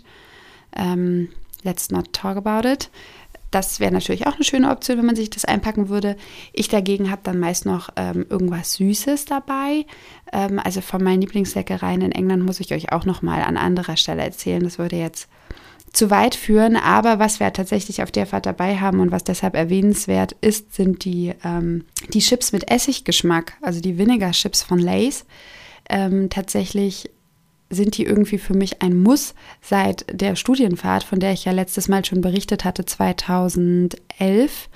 Ähm, let's not talk about it. Das wäre natürlich auch eine schöne Option, wenn man sich das einpacken würde. Ich dagegen habe dann meist noch ähm, irgendwas Süßes dabei. Ähm, also von meinen Lieblingsleckereien in England muss ich euch auch noch mal an anderer Stelle erzählen. Das würde jetzt zu weit führen, aber was wir tatsächlich auf der Fahrt dabei haben und was deshalb erwähnenswert ist, sind die, ähm, die Chips mit Essiggeschmack, also die Vinegar-Chips von Lay's. Ähm, tatsächlich sind die irgendwie für mich ein Muss seit der Studienfahrt, von der ich ja letztes Mal schon berichtet hatte, zweitausendelf.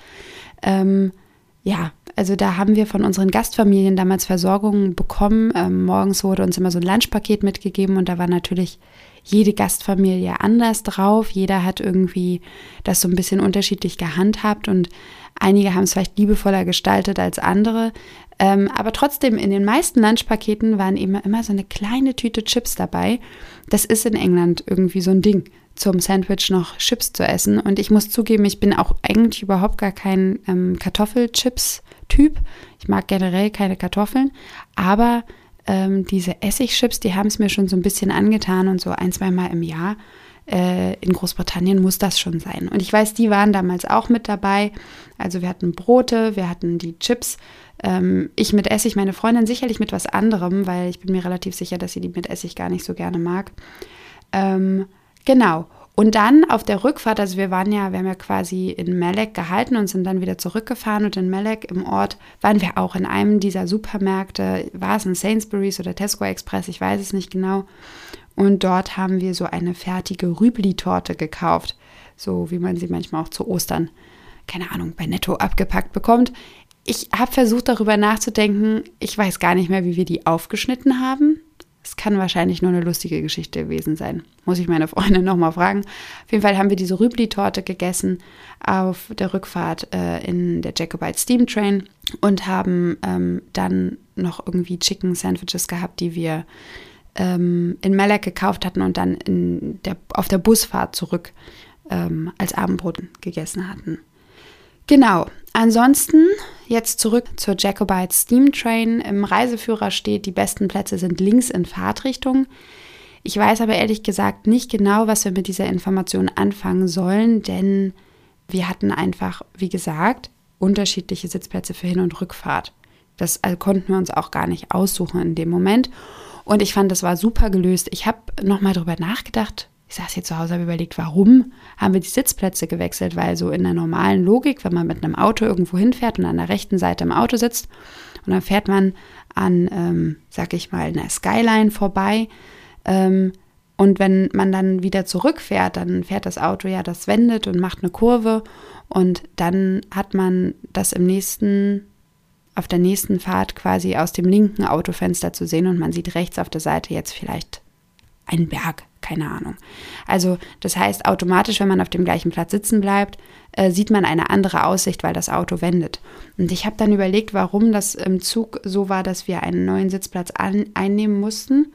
Ähm, ja, also da haben wir von unseren Gastfamilien damals Versorgung bekommen. Ähm, morgens wurde uns immer so ein Lunchpaket mitgegeben und da war natürlich jede Gastfamilie anders drauf. Jeder hat irgendwie das so ein bisschen unterschiedlich gehandhabt und einige haben es vielleicht liebevoller gestaltet als andere. Ähm, aber trotzdem, in den meisten Lunchpaketen waren eben immer so eine kleine Tüte Chips dabei. Das ist in England irgendwie so ein Ding, zum Sandwich noch Chips zu essen. Und ich muss zugeben, ich bin auch eigentlich überhaupt gar kein ähm, Kartoffelchips-Typ. Ich mag generell keine Kartoffeln, aber ähm, diese Essigchips, die haben es mir schon so ein bisschen angetan und so ein, zwei Mal im Jahr äh, in Großbritannien muss das schon sein. Und ich weiß, die waren damals auch mit dabei. Also wir hatten Brote, wir hatten die Chips, ähm, ich mit Essig, meine Freundin sicherlich mit was anderem, weil ich bin mir relativ sicher, dass sie die mit Essig gar nicht so gerne mag. Ähm, genau. Und dann auf der Rückfahrt, also wir waren ja, wir haben ja quasi in Melek gehalten und sind dann wieder zurückgefahren und in Melek im Ort waren wir auch in einem dieser Supermärkte, war es ein Sainsbury's oder Tesco Express, ich weiß es nicht genau. Und dort haben wir so eine fertige Rübli-Torte gekauft, so wie man sie manchmal auch zu Ostern, keine Ahnung, bei Netto abgepackt bekommt. Ich habe versucht, darüber nachzudenken, ich weiß gar nicht mehr, wie wir die aufgeschnitten haben. Es kann wahrscheinlich nur eine lustige Geschichte gewesen sein. Muss ich meine Freundin nochmal fragen. Auf jeden Fall haben wir diese Rübli-Torte gegessen auf der Rückfahrt äh, in der Jacobite Steam Train und haben ähm, dann noch irgendwie Chicken Sandwiches gehabt, die wir ähm, in Melek gekauft hatten und dann in der, auf der Busfahrt zurück ähm, als Abendbrot gegessen hatten. Genau, ansonsten jetzt zurück zur Jacobite Steam Train. Im Reiseführer steht, die besten Plätze sind links in Fahrtrichtung. Ich weiß aber ehrlich gesagt nicht genau, was wir mit dieser Information anfangen sollen, denn wir hatten einfach, wie gesagt, unterschiedliche Sitzplätze für Hin- und Rückfahrt. Das also konnten wir uns auch gar nicht aussuchen in dem Moment. Und ich fand, das war super gelöst. Ich habe nochmal drüber nachgedacht. Ich saß hier zu Hause, habe überlegt, warum haben wir die Sitzplätze gewechselt? Weil so in der normalen Logik, wenn man mit einem Auto irgendwo hinfährt und an der rechten Seite im Auto sitzt und dann fährt man an, ähm, sag ich mal, einer Skyline vorbei ähm, und wenn man dann wieder zurückfährt, dann fährt das Auto ja, das wendet und macht eine Kurve und dann hat man das im nächsten, auf der nächsten Fahrt quasi aus dem linken Autofenster zu sehen und man sieht rechts auf der Seite jetzt vielleicht einen Berg. Keine Ahnung. Also das heißt, automatisch, wenn man auf dem gleichen Platz sitzen bleibt, äh, sieht man eine andere Aussicht, weil das Auto wendet. Und ich habe dann überlegt, warum das im Zug so war, dass wir einen neuen Sitzplatz an, einnehmen mussten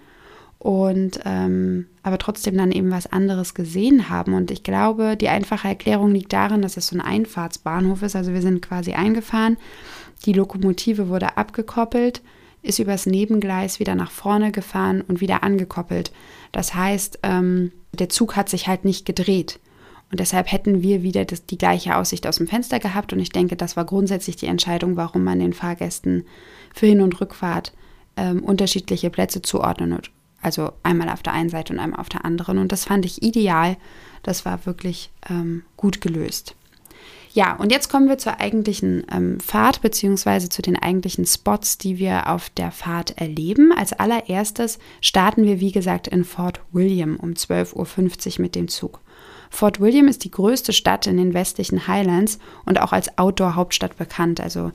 und ähm, aber trotzdem dann eben was anderes gesehen haben. Und ich glaube, die einfache Erklärung liegt darin, dass es so ein Einfahrtsbahnhof ist. Also wir sind quasi eingefahren, die Lokomotive wurde abgekoppelt, ist übers Nebengleis wieder nach vorne gefahren und wieder angekoppelt. Das heißt, ähm, der Zug hat sich halt nicht gedreht. Und deshalb hätten wir wieder das, die gleiche Aussicht aus dem Fenster gehabt. Und ich denke, das war grundsätzlich die Entscheidung, warum man den Fahrgästen für Hin- und Rückfahrt ähm, unterschiedliche Plätze zuordnet. Also einmal auf der einen Seite und einmal auf der anderen. Und das fand ich ideal. Das war wirklich ähm, gut gelöst. Ja, und jetzt kommen wir zur eigentlichen ähm, Fahrt beziehungsweise zu den eigentlichen Spots, die wir auf der Fahrt erleben. Als allererstes starten wir, wie gesagt, in Fort William um zwölf Uhr fünfzig mit dem Zug. Fort William ist die größte Stadt in den westlichen Highlands und auch als Outdoor-Hauptstadt bekannt. Also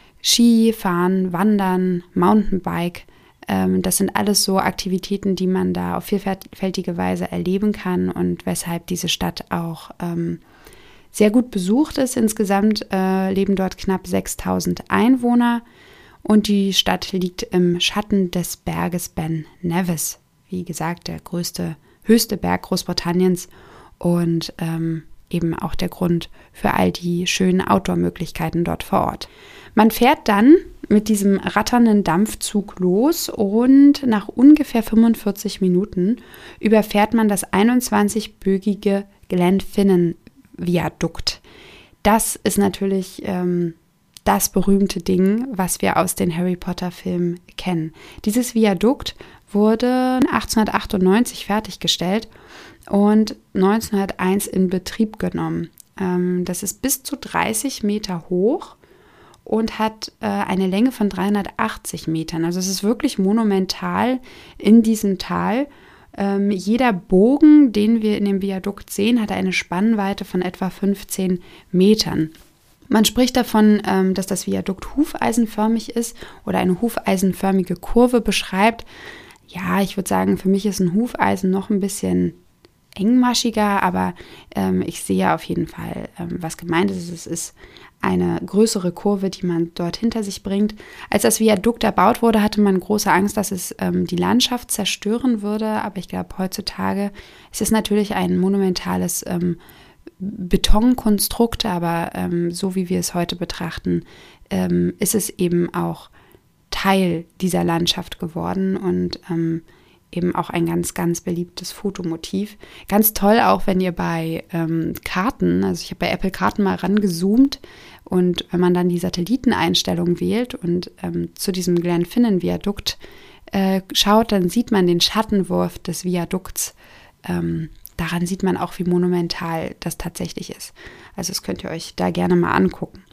Ski, Fahren, Wandern, Mountainbike, ähm, das sind alles so Aktivitäten, die man da auf vielfältige Weise erleben kann und weshalb diese Stadt auch ähm, sehr gut besucht ist. Insgesamt äh, leben dort knapp sechstausend Einwohner und die Stadt liegt im Schatten des Berges Ben Nevis. Wie gesagt, der größte, höchste Berg Großbritanniens und ähm, eben auch der Grund für all die schönen Outdoor-Möglichkeiten dort vor Ort. Man fährt dann mit diesem ratternden Dampfzug los und nach ungefähr fünfundvierzig Minuten überfährt man das einundzwanzigbögige Glenfinnan Viadukt. Das ist natürlich ähm, das berühmte Ding, was wir aus den Harry Potter Filmen kennen. Dieses Viadukt wurde achtzehnhundertachtundneunzig fertiggestellt und neunzehnhunderteins in Betrieb genommen. Ähm, das ist bis zu dreißig Meter hoch und hat äh, eine Länge von dreihundertachtzig Metern. Also es ist wirklich monumental in diesem Tal. Ähm, jeder Bogen, den wir in dem Viadukt sehen, hat eine Spannweite von etwa fünfzehn Metern. Man spricht davon, ähm, dass das Viadukt hufeisenförmig ist oder eine hufeisenförmige Kurve beschreibt. Ja, ich würde sagen, für mich ist ein Hufeisen noch ein bisschen engmaschiger, aber ähm, ich sehe auf jeden Fall, ähm, was gemeint ist. Es ist eine größere Kurve, die man dort hinter sich bringt. Als das Viadukt erbaut wurde, hatte man große Angst, dass es ähm, die Landschaft zerstören würde. Aber ich glaube, heutzutage ist es natürlich ein monumentales ähm, Betonkonstrukt. Aber ähm, so wie wir es heute betrachten, ähm, ist es eben auch Teil dieser Landschaft geworden und ähm, eben auch ein ganz, ganz beliebtes Fotomotiv. Ganz toll auch, wenn ihr bei ähm, Karten, also ich habe bei Apple Karten mal rangezoomt und wenn man dann die Satelliteneinstellung wählt und ähm, zu diesem Glenfinnan-Viadukt äh, schaut, dann sieht man den Schattenwurf des Viadukts. Ähm, daran sieht man auch, wie monumental das tatsächlich ist. Also das könnt ihr euch da gerne mal angucken.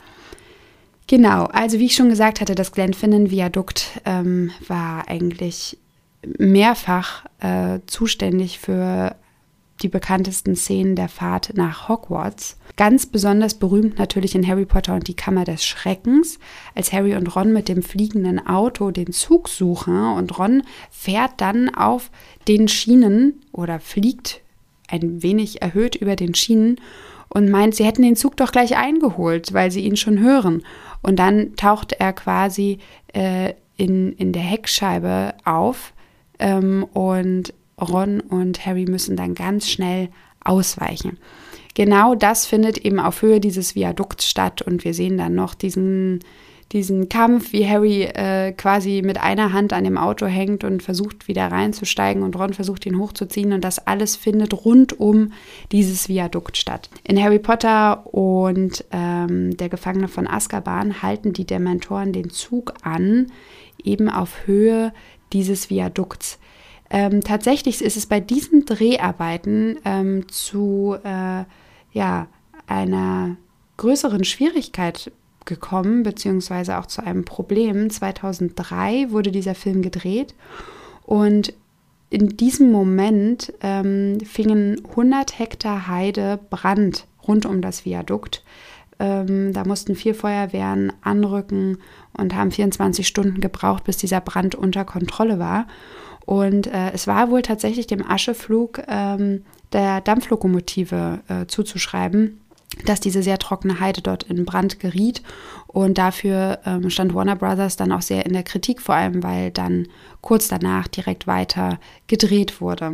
Genau, also wie ich schon gesagt hatte, das Glenfinnan-Viadukt ähm, war eigentlich mehrfach äh, zuständig für die bekanntesten Szenen der Fahrt nach Hogwarts. Ganz besonders berühmt natürlich in Harry Potter und die Kammer des Schreckens, als Harry und Ron mit dem fliegenden Auto den Zug suchen und Ron fährt dann auf den Schienen oder fliegt ein wenig erhöht über den Schienen und meint, sie hätten den Zug doch gleich eingeholt, weil sie ihn schon hören. Und dann taucht er quasi äh, in, in der Heckscheibe auf ähm, und Ron und Harry müssen dann ganz schnell ausweichen. Genau das findet eben auf Höhe dieses Viadukts statt und wir sehen dann noch diesen, diesen Kampf, wie Harry äh, quasi mit einer Hand an dem Auto hängt und versucht wieder reinzusteigen und Ron versucht ihn hochzuziehen und das alles findet rund um dieses Viadukt statt. In Harry Potter und ähm, der Gefangene von Azkaban halten die Dementoren den Zug an, eben auf Höhe dieses Viadukts. Ähm, tatsächlich ist es bei diesen Dreharbeiten ähm, zu äh, ja, einer größeren Schwierigkeit gekommen, beziehungsweise auch zu einem Problem. zweitausenddrei wurde dieser Film gedreht und in diesem Moment ähm, fingen hundert Hektar Heide Brand rund um das Viadukt. Ähm, da mussten vier Feuerwehren anrücken und haben vierundzwanzig Stunden gebraucht, bis dieser Brand unter Kontrolle war. Und äh, es war wohl tatsächlich dem Ascheflug ähm, der Dampflokomotive äh, zuzuschreiben, dass diese sehr trockene Heide dort in Brand geriet. Und dafür ähm, stand Warner Brothers dann auch sehr in der Kritik, vor allem weil dann kurz danach direkt weiter gedreht wurde.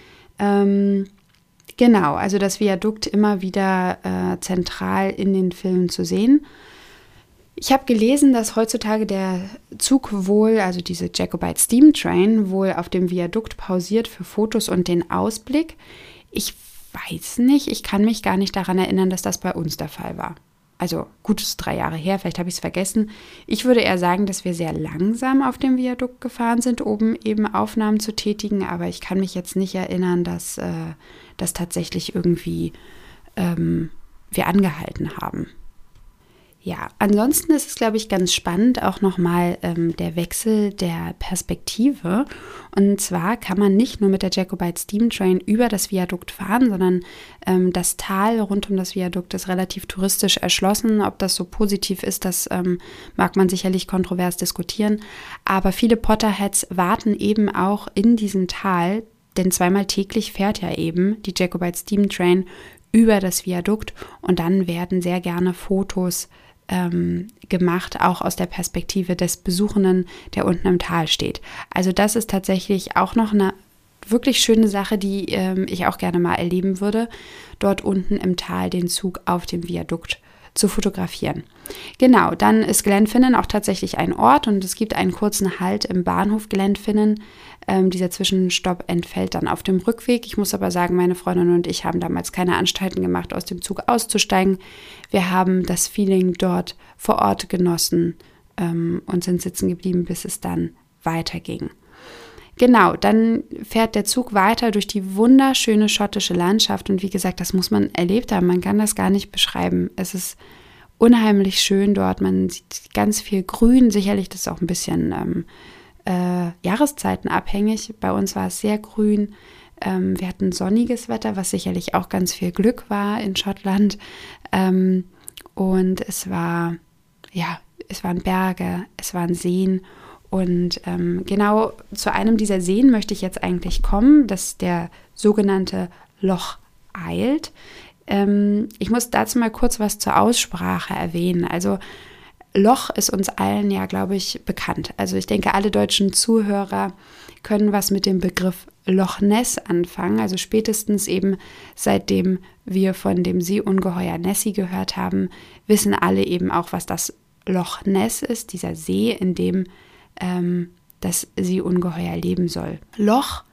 Ähm, genau, also das Viadukt immer wieder äh, zentral in den Filmen zu sehen. Ich habe gelesen, dass heutzutage der Zug wohl, also diese Jacobite Steam Train, wohl auf dem Viadukt pausiert für Fotos und den Ausblick. Ich weiß nicht, ich kann mich gar nicht daran erinnern, dass das bei uns der Fall war. Also gut, es ist drei Jahre her, vielleicht habe ich es vergessen. Ich würde eher sagen, dass wir sehr langsam auf dem Viadukt gefahren sind, um eben Aufnahmen zu tätigen. Aber ich kann mich jetzt nicht erinnern, dass äh, das tatsächlich irgendwie ähm, wir angehalten haben. Ja, ansonsten ist es, glaube ich, ganz spannend auch nochmal ähm, der Wechsel der Perspektive. Und zwar kann man nicht nur mit der Jacobite Steam Train über das Viadukt fahren, sondern ähm, das Tal rund um das Viadukt ist relativ touristisch erschlossen. Ob das so positiv ist, das ähm, mag man sicherlich kontrovers diskutieren. Aber viele Potterheads warten eben auch in diesem Tal, denn zweimal täglich fährt ja eben die Jacobite Steam Train über das Viadukt und dann werden sehr gerne Fotos ähm, gemacht, auch aus der Perspektive des Besuchenden, der unten im Tal steht. Also das ist tatsächlich auch noch eine wirklich schöne Sache, die ähm, ich auch gerne mal erleben würde, dort unten im Tal den Zug auf dem Viadukt zu fotografieren. Genau, dann ist Glenfinnan auch tatsächlich ein Ort und es gibt einen kurzen Halt im Bahnhof Glenfinnan. Ähm, dieser Zwischenstopp entfällt dann auf dem Rückweg. Ich muss aber sagen, meine Freundin und ich haben damals keine Anstalten gemacht, aus dem Zug auszusteigen. Wir haben das Feeling dort vor Ort genossen ähm, und sind sitzen geblieben, bis es dann weiterging. Genau, dann fährt der Zug weiter durch die wunderschöne schottische Landschaft und wie gesagt, das muss man erlebt haben, man kann das gar nicht beschreiben. Es ist unheimlich schön dort, man sieht ganz viel Grün, sicherlich das ist auch ein bisschen ähm, äh, jahreszeitenabhängig. Bei uns war es sehr grün, ähm, wir hatten sonniges Wetter, was sicherlich auch ganz viel Glück war in Schottland ähm, und es war, ja, es waren Berge, es waren Seen. Und ähm, genau zu einem dieser Seen möchte ich jetzt eigentlich kommen, das ist der sogenannte Loch Eylt. Ähm, ich muss dazu mal kurz was zur Aussprache erwähnen. Also Loch ist uns allen ja, glaube ich, bekannt. Also ich denke, alle deutschen Zuhörer können was mit dem Begriff Loch Ness anfangen. Also spätestens eben seitdem wir von dem Seeungeheuer Nessie gehört haben, wissen alle eben auch, was das Loch Ness ist, dieser See, in dem das Seeungeheuer leben soll. Loch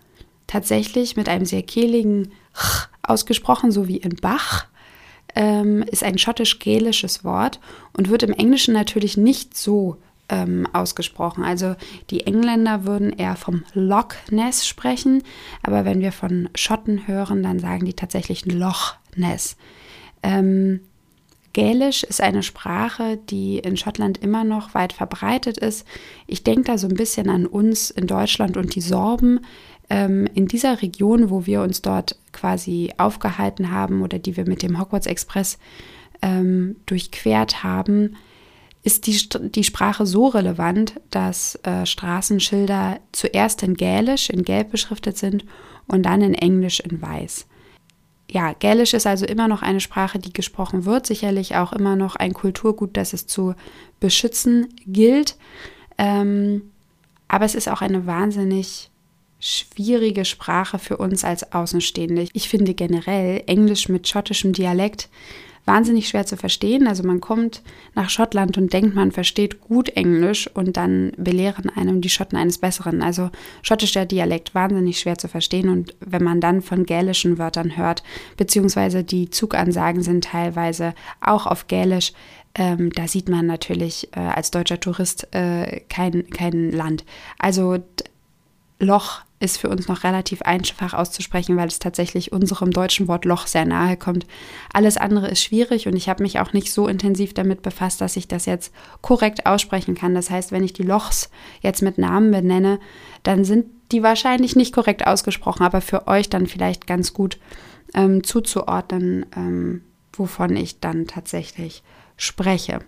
tatsächlich mit einem sehr kehligen ch ausgesprochen, so wie in Bach, ähm, ist ein schottisch-gälisches Wort und wird im Englischen natürlich nicht so ähm, ausgesprochen. Also die Engländer würden eher vom Loch Ness sprechen, aber wenn wir von Schotten hören, dann sagen die tatsächlich Loch Ness. Ähm, Gälisch ist eine Sprache, die in Schottland immer noch weit verbreitet ist. Ich denke da so ein bisschen an uns in Deutschland und die Sorben. Ähm, in dieser Region, wo wir uns dort quasi aufgehalten haben oder die wir mit dem Hogwarts Express ähm, durchquert haben, ist die, die Sprache so relevant, dass äh, Straßenschilder zuerst in Gälisch, in Gelb beschriftet sind und dann in Englisch in Weiß. Ja, Gälisch ist also immer noch eine Sprache, die gesprochen wird, sicherlich auch immer noch ein Kulturgut, das es zu beschützen gilt. Ähm, aber es ist auch eine wahnsinnig schwierige Sprache für uns als Außenstehende. Ich finde generell Englisch mit schottischem Dialekt wahnsinnig schwer zu verstehen. Also man kommt nach Schottland und denkt, man versteht gut Englisch und dann belehren einem die Schotten eines Besseren. Also schottischer Dialekt wahnsinnig schwer zu verstehen und wenn man dann von gälischen Wörtern hört, beziehungsweise die Zugansagen sind teilweise auch auf Gälisch, ähm, da sieht man natürlich äh, als deutscher Tourist äh, kein, kein Land. Also d- Loch ist für uns noch relativ einfach auszusprechen, weil es tatsächlich unserem deutschen Wort Loch sehr nahe kommt. Alles andere ist schwierig und ich habe mich auch nicht so intensiv damit befasst, dass ich das jetzt korrekt aussprechen kann. Das heißt, wenn ich die Lochs jetzt mit Namen benenne, dann sind die wahrscheinlich nicht korrekt ausgesprochen, aber für euch dann vielleicht ganz gut ähm, zuzuordnen, ähm, wovon ich dann tatsächlich spreche.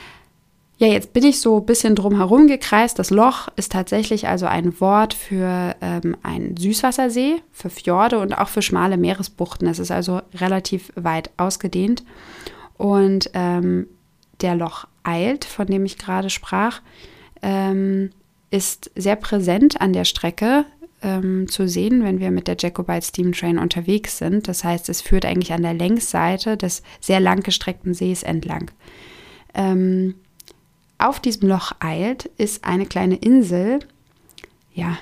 Ja, jetzt bin ich so ein bisschen drum herum gekreist. Das Loch ist tatsächlich also ein Wort für ähm, einen Süßwassersee, für Fjorde und auch für schmale Meeresbuchten. Es ist also relativ weit ausgedehnt. Und ähm, der Loch Eylt, von dem ich gerade sprach, ähm, ist sehr präsent an der Strecke ähm, zu sehen, wenn wir mit der Jacobite Steam Train unterwegs sind. Das heißt, es führt eigentlich an der Längsseite des sehr langgestreckten Sees entlang. Ähm, Auf diesem Loch Eylt ist eine kleine Insel, ja,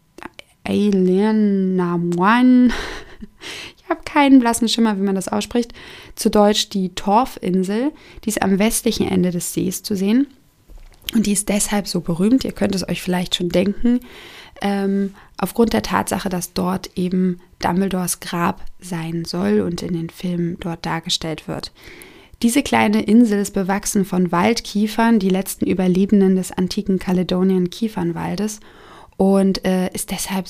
Eileannamuan, ich habe keinen blassen Schimmer, wie man das ausspricht, zu Deutsch die Torfinsel, die ist am westlichen Ende des Sees zu sehen und die ist deshalb so berühmt, ihr könnt es euch vielleicht schon denken, ähm, aufgrund der Tatsache, dass dort eben Dumbledores Grab sein soll und in den Filmen dort dargestellt wird. Diese kleine Insel ist bewachsen von Waldkiefern, die letzten Überlebenden des antiken Caledonian Kiefernwaldes und äh, ist deshalb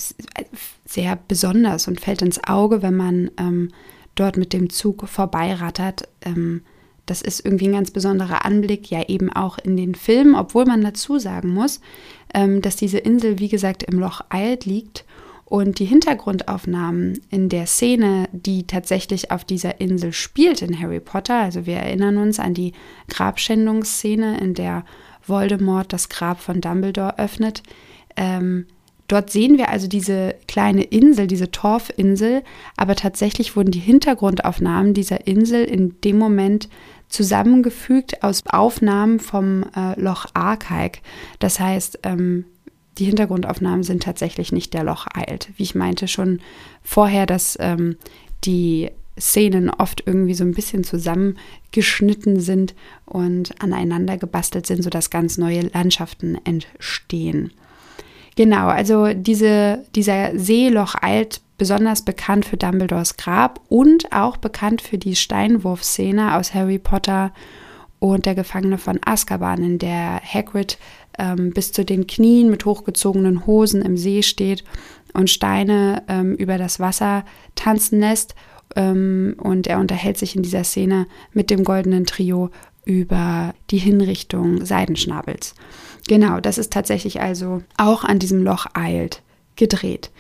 sehr besonders und fällt ins Auge, wenn man ähm, dort mit dem Zug vorbeirattert. Ähm, das ist irgendwie ein ganz besonderer Anblick, ja eben auch in den Filmen, obwohl man dazu sagen muss, ähm, dass diese Insel, wie gesagt, im Loch Eylt liegt. Und die Hintergrundaufnahmen in der Szene, die tatsächlich auf dieser Insel spielt in Harry Potter, also wir erinnern uns an die Grabschändungsszene, in der Voldemort das Grab von Dumbledore öffnet. Ähm, dort sehen wir also diese kleine Insel, diese Torfinsel, aber tatsächlich wurden die Hintergrundaufnahmen dieser Insel in dem Moment zusammengefügt aus Aufnahmen vom äh, Loch Arkaig. Das heißt, ähm, die Hintergrundaufnahmen sind tatsächlich nicht der Loch Eylt. Wie ich meinte schon vorher, dass ähm, die Szenen oft irgendwie so ein bisschen zusammengeschnitten sind und aneinander gebastelt sind, sodass ganz neue Landschaften entstehen. Genau, also diese, dieser See Loch Eylt, besonders bekannt für Dumbledores Grab und auch bekannt für die Steinwurfszene aus Harry Potter und der Gefangene von Azkaban, in der Hagrid ähm, bis zu den Knien mit hochgezogenen Hosen im See steht und Steine ähm, über das Wasser tanzen lässt. Ähm, und er unterhält sich in dieser Szene mit dem goldenen Trio über die Hinrichtung Seidenschnabels. Genau, das ist tatsächlich also auch an diesem Loch Eylt gedreht.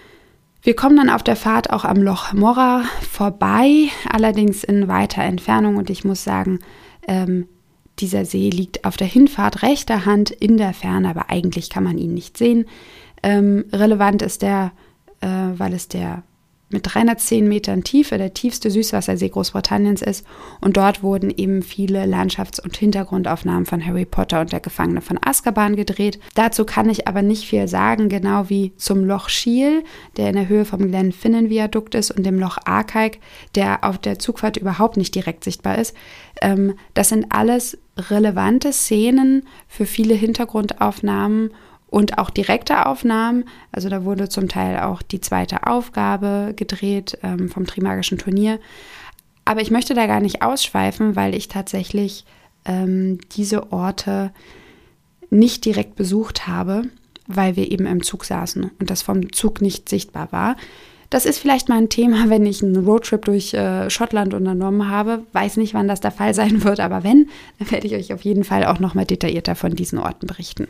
Wir kommen dann auf der Fahrt auch am Loch Morra vorbei, allerdings in weiter Entfernung und ich muss sagen, Ähm, dieser See liegt auf der Hinfahrt rechter Hand in der Ferne, aber eigentlich kann man ihn nicht sehen. Ähm, relevant ist der, äh, weil es der mit dreihundertzehn Metern Tiefe der tiefste Süßwassersee Großbritanniens ist. Und dort wurden eben viele Landschafts- und Hintergrundaufnahmen von Harry Potter und der Gefangene von Azkaban gedreht. Dazu kann ich aber nicht viel sagen, genau wie zum Loch Shiel, der in der Höhe vom Glenfinnan-Viadukt ist, und dem Loch Archaig, der auf der Zugfahrt überhaupt nicht direkt sichtbar ist. Ähm, das sind alles relevante Szenen für viele Hintergrundaufnahmen und auch direkte Aufnahmen. Also da wurde zum Teil auch die zweite Aufgabe gedreht ähm, vom Trimagischen Turnier. Aber ich möchte da gar nicht ausschweifen, weil ich tatsächlich ähm, diese Orte nicht direkt besucht habe, weil wir eben im Zug saßen und das vom Zug nicht sichtbar war. Das ist vielleicht mal ein Thema, wenn ich einen Roadtrip durch äh, Schottland unternommen habe. Weiß nicht, wann das der Fall sein wird, aber wenn, dann werde ich euch auf jeden Fall auch noch mal detaillierter von diesen Orten berichten.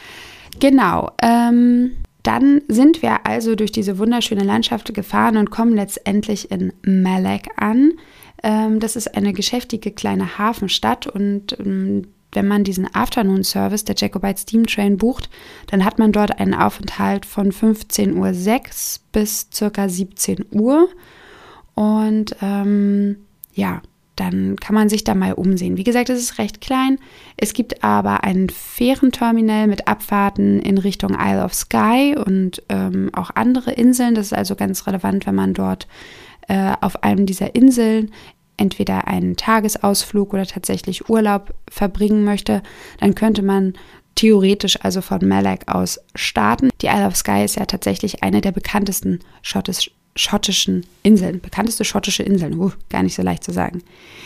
Genau, ähm, dann sind wir also durch diese wunderschöne Landschaft gefahren und kommen letztendlich in Melek an. Ähm, das ist eine geschäftige kleine Hafenstadt und ähm, wenn man diesen Afternoon-Service der Jacobite Steam Train bucht, dann hat man dort einen Aufenthalt von fünfzehn Uhr sechs bis ca. siebzehn Uhr. Und ähm, ja, dann kann man sich da mal umsehen. Wie gesagt, es ist recht klein. Es gibt aber ein Fährenterminal mit Abfahrten in Richtung Isle of Skye und ähm, auch andere Inseln. Das ist also ganz relevant, wenn man dort äh, auf einem dieser Inseln entweder einen Tagesausflug oder tatsächlich Urlaub verbringen möchte. Dann könnte man theoretisch also von Melek aus starten. Die Isle of Skye ist ja tatsächlich eine der bekanntesten Schottisch schottischen Inseln. Bekannteste schottische Inseln. Uh, gar nicht so leicht zu sagen.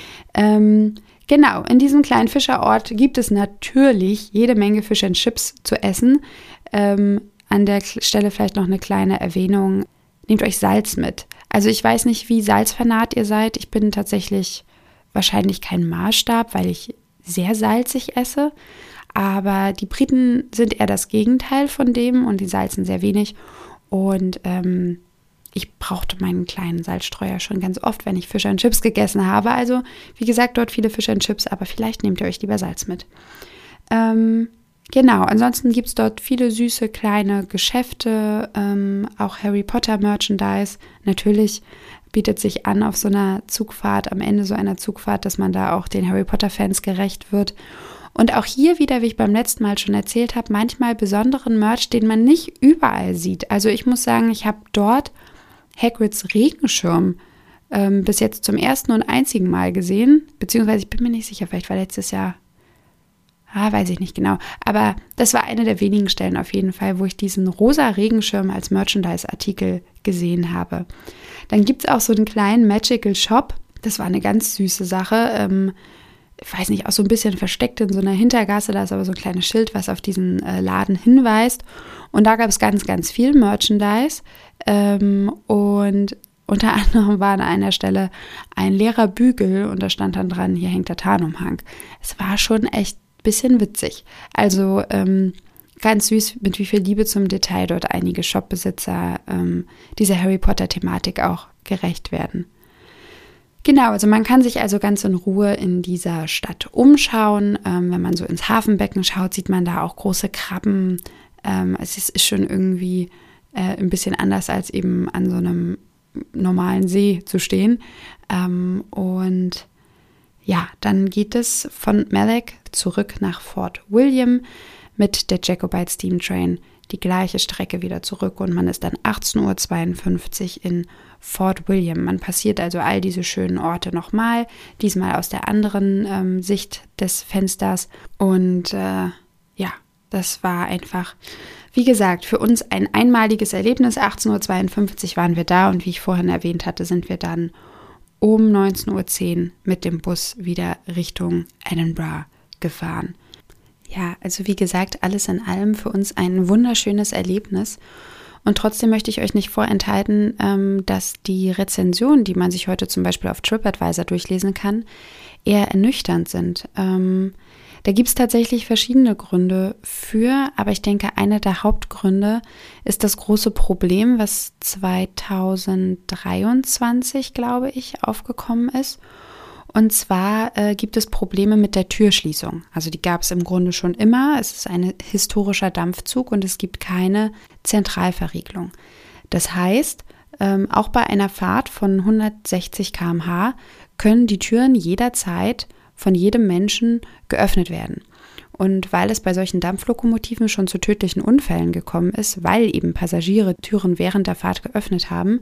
Ähm, genau, in diesem kleinen Fischerort gibt es natürlich jede Menge Fish and Chips zu essen. Ähm, an der Stelle vielleicht noch eine kleine Erwähnung. Nehmt euch Salz mit. Also ich weiß nicht, wie salzfanat ihr seid. Ich bin tatsächlich wahrscheinlich kein Maßstab, weil ich sehr salzig esse. Aber die Briten sind eher das Gegenteil von dem und die salzen sehr wenig. Und ähm, ich brauchte meinen kleinen Salzstreuer schon ganz oft, wenn ich Fish and Chips gegessen habe. Also, wie gesagt, dort viele Fish and Chips, aber vielleicht nehmt ihr euch lieber Salz mit. Ähm, genau, ansonsten gibt es dort viele süße kleine Geschäfte, ähm, auch Harry Potter Merchandise. Natürlich bietet sich an auf so einer Zugfahrt, am Ende so einer Zugfahrt, dass man da auch den Harry Potter Fans gerecht wird. Und auch hier wieder, wie ich beim letzten Mal schon erzählt habe, manchmal besonderen Merch, den man nicht überall sieht. Also ich muss sagen, ich habe dort Hagrids Regenschirm ähm, bis jetzt zum ersten und einzigen Mal gesehen, beziehungsweise ich bin mir nicht sicher, vielleicht war letztes Jahr, ah, weiß ich nicht genau, aber das war eine der wenigen Stellen auf jeden Fall, wo ich diesen rosa Regenschirm als Merchandise-Artikel gesehen habe. Dann gibt es auch so einen kleinen Magical Shop, das war eine ganz süße Sache, ähm, ich weiß nicht, auch so ein bisschen versteckt in so einer Hintergasse, da ist aber so ein kleines Schild, was auf diesen äh, Laden hinweist. Und da gab es ganz, ganz viel Merchandise. Ähm, und unter anderem war an einer Stelle ein leerer Bügel und da stand dann dran, hier hängt der Tarnumhang. Es war schon echt ein bisschen witzig. Also ähm, ganz süß, mit wie viel Liebe zum Detail dort einige Shopbesitzer ähm, dieser Harry Potter-Thematik auch gerecht werden. Genau, also man kann sich also ganz in Ruhe in dieser Stadt umschauen. Ähm, wenn man so ins Hafenbecken schaut, sieht man da auch große Krabben. Ähm, es ist schon irgendwie äh, ein bisschen anders, als eben an so einem normalen See zu stehen. Ähm, und ja, dann geht es von Melek zurück nach Fort William mit der Jacobite Steam Train die gleiche Strecke wieder zurück und man ist dann achtzehn Uhr zweiundfünfzig in Fort William. Man passiert also all diese schönen Orte nochmal, diesmal aus der anderen ähm, Sicht des Fensters und äh, ja, das war einfach, wie gesagt, für uns ein einmaliges Erlebnis. achtzehn Uhr zweiundfünfzig waren wir da und wie ich vorhin erwähnt hatte, sind wir dann um neunzehn Uhr zehn mit dem Bus wieder Richtung Edinburgh gefahren. Ja, also wie gesagt, alles in allem für uns ein wunderschönes Erlebnis. Und trotzdem möchte ich euch nicht vorenthalten, ähm, dass die Rezensionen, die man sich heute zum Beispiel auf TripAdvisor durchlesen kann, eher ernüchternd sind. Ähm, da gibt es tatsächlich verschiedene Gründe für, aber ich denke, einer der Hauptgründe ist das große Problem, was zweitausenddreiundzwanzig, glaube ich, aufgekommen ist. Und zwar äh, gibt es Probleme mit der Türschließung. Also die gab es im Grunde schon immer. Es ist ein historischer Dampfzug und es gibt keine Zentralverriegelung. Das heißt, ähm, auch bei einer Fahrt von hundertsechzig Kilometer pro Stunde können die Türen jederzeit von jedem Menschen geöffnet werden. Und weil es bei solchen Dampflokomotiven schon zu tödlichen Unfällen gekommen ist, weil eben Passagiere Türen während der Fahrt geöffnet haben,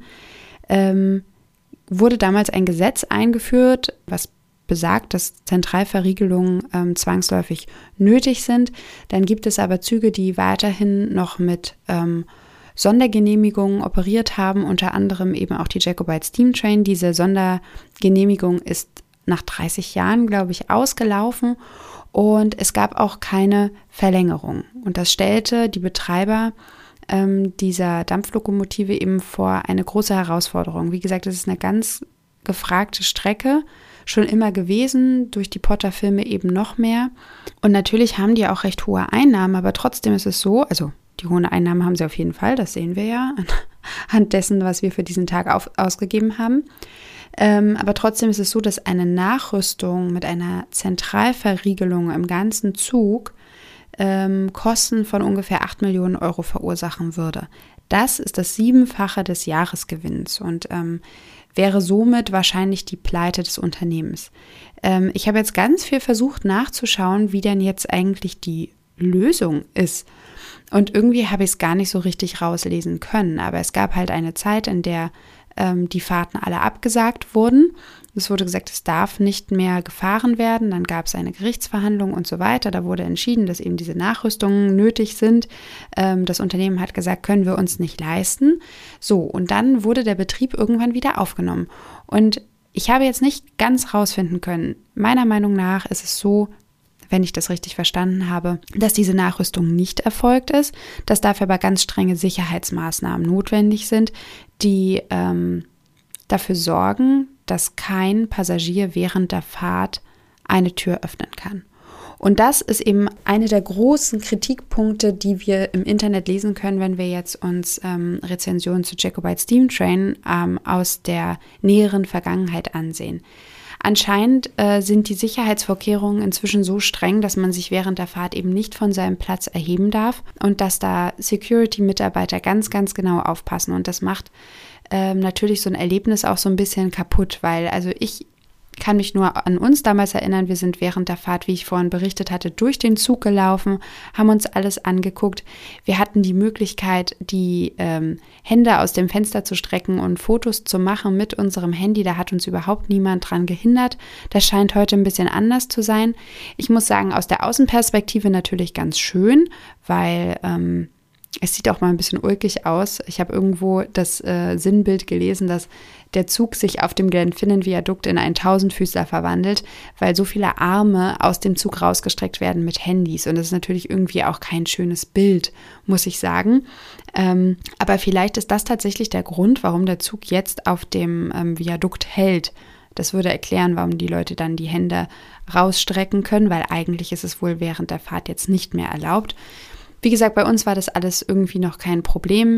ähm, wurde damals ein Gesetz eingeführt, was besagt, dass Zentralverriegelungen ähm, zwangsläufig nötig sind. Dann gibt es aber Züge, die weiterhin noch mit ähm, Sondergenehmigungen operiert haben, unter anderem eben auch die Jacobite Steam Train. Diese Sondergenehmigung ist nach dreißig Jahren, glaube ich, ausgelaufen und es gab auch keine Verlängerung. Und das stellte die Betreiber ähm, dieser Dampflokomotive eben vor eine große Herausforderung. Wie gesagt, es ist eine ganz gefragte Strecke, schon immer gewesen, durch die Potter-Filme eben noch mehr. Und natürlich haben die auch recht hohe Einnahmen, aber trotzdem ist es so, also die hohen Einnahmen haben sie auf jeden Fall, das sehen wir ja anhand dessen, was wir für diesen Tag auf, ausgegeben haben. Ähm, aber trotzdem ist es so, dass eine Nachrüstung mit einer Zentralverriegelung im ganzen Zug ähm, Kosten von ungefähr acht Millionen Euro verursachen würde. Das ist das Siebenfache des Jahresgewinns und ähm, wäre somit wahrscheinlich die Pleite des Unternehmens. Ähm, ich habe jetzt ganz viel versucht nachzuschauen, wie denn jetzt eigentlich die Lösung ist. Und irgendwie habe ich es gar nicht so richtig rauslesen können. Aber es gab halt eine Zeit, in der ähm, die Fahrten alle abgesagt wurden. Es wurde gesagt, es darf nicht mehr gefahren werden. Dann gab es eine Gerichtsverhandlung und so weiter. Da wurde entschieden, dass eben diese Nachrüstungen nötig sind. Ähm, das Unternehmen hat gesagt, können wir uns nicht leisten. So, und dann wurde der Betrieb irgendwann wieder aufgenommen. Und ich habe jetzt nicht ganz rausfinden können. Meiner Meinung nach ist es so, wenn ich das richtig verstanden habe, dass diese Nachrüstung nicht erfolgt ist, dass dafür aber ganz strenge Sicherheitsmaßnahmen notwendig sind, die ähm, dafür sorgen, dass kein Passagier während der Fahrt eine Tür öffnen kann. Und das ist eben eine der großen Kritikpunkte, die wir im Internet lesen können, wenn wir jetzt uns ähm, Rezensionen zu Jacobite Steam Train ähm, aus der näheren Vergangenheit ansehen. Anscheinend äh, sind die Sicherheitsvorkehrungen inzwischen so streng, dass man sich während der Fahrt eben nicht von seinem Platz erheben darf und dass da Security-Mitarbeiter ganz, ganz genau aufpassen. Und das macht ähm, natürlich so ein Erlebnis auch so ein bisschen kaputt, weil also ich kann mich nur an uns damals erinnern, wir sind während der Fahrt, wie ich vorhin berichtet hatte, durch den Zug gelaufen, haben uns alles angeguckt. Wir hatten die Möglichkeit, die ähm, Hände aus dem Fenster zu strecken und Fotos zu machen mit unserem Handy. Da hat uns überhaupt niemand dran gehindert. Das scheint heute ein bisschen anders zu sein. Ich muss sagen, aus der Außenperspektive natürlich ganz schön, weil ähm, es sieht auch mal ein bisschen ulkig aus. Ich habe irgendwo das äh, Sinnbild gelesen, dass der Zug sich auf dem Glenfinnan-Viadukt in einen Tausendfüßler verwandelt, weil so viele Arme aus dem Zug rausgestreckt werden mit Handys. Und das ist natürlich irgendwie auch kein schönes Bild, muss ich sagen. Ähm, aber vielleicht ist das tatsächlich der Grund, warum der Zug jetzt auf dem ähm, Viadukt hält. Das würde erklären, warum die Leute dann die Hände rausstrecken können, weil eigentlich ist es wohl während der Fahrt jetzt nicht mehr erlaubt. Wie gesagt, bei uns war das alles irgendwie noch kein Problem.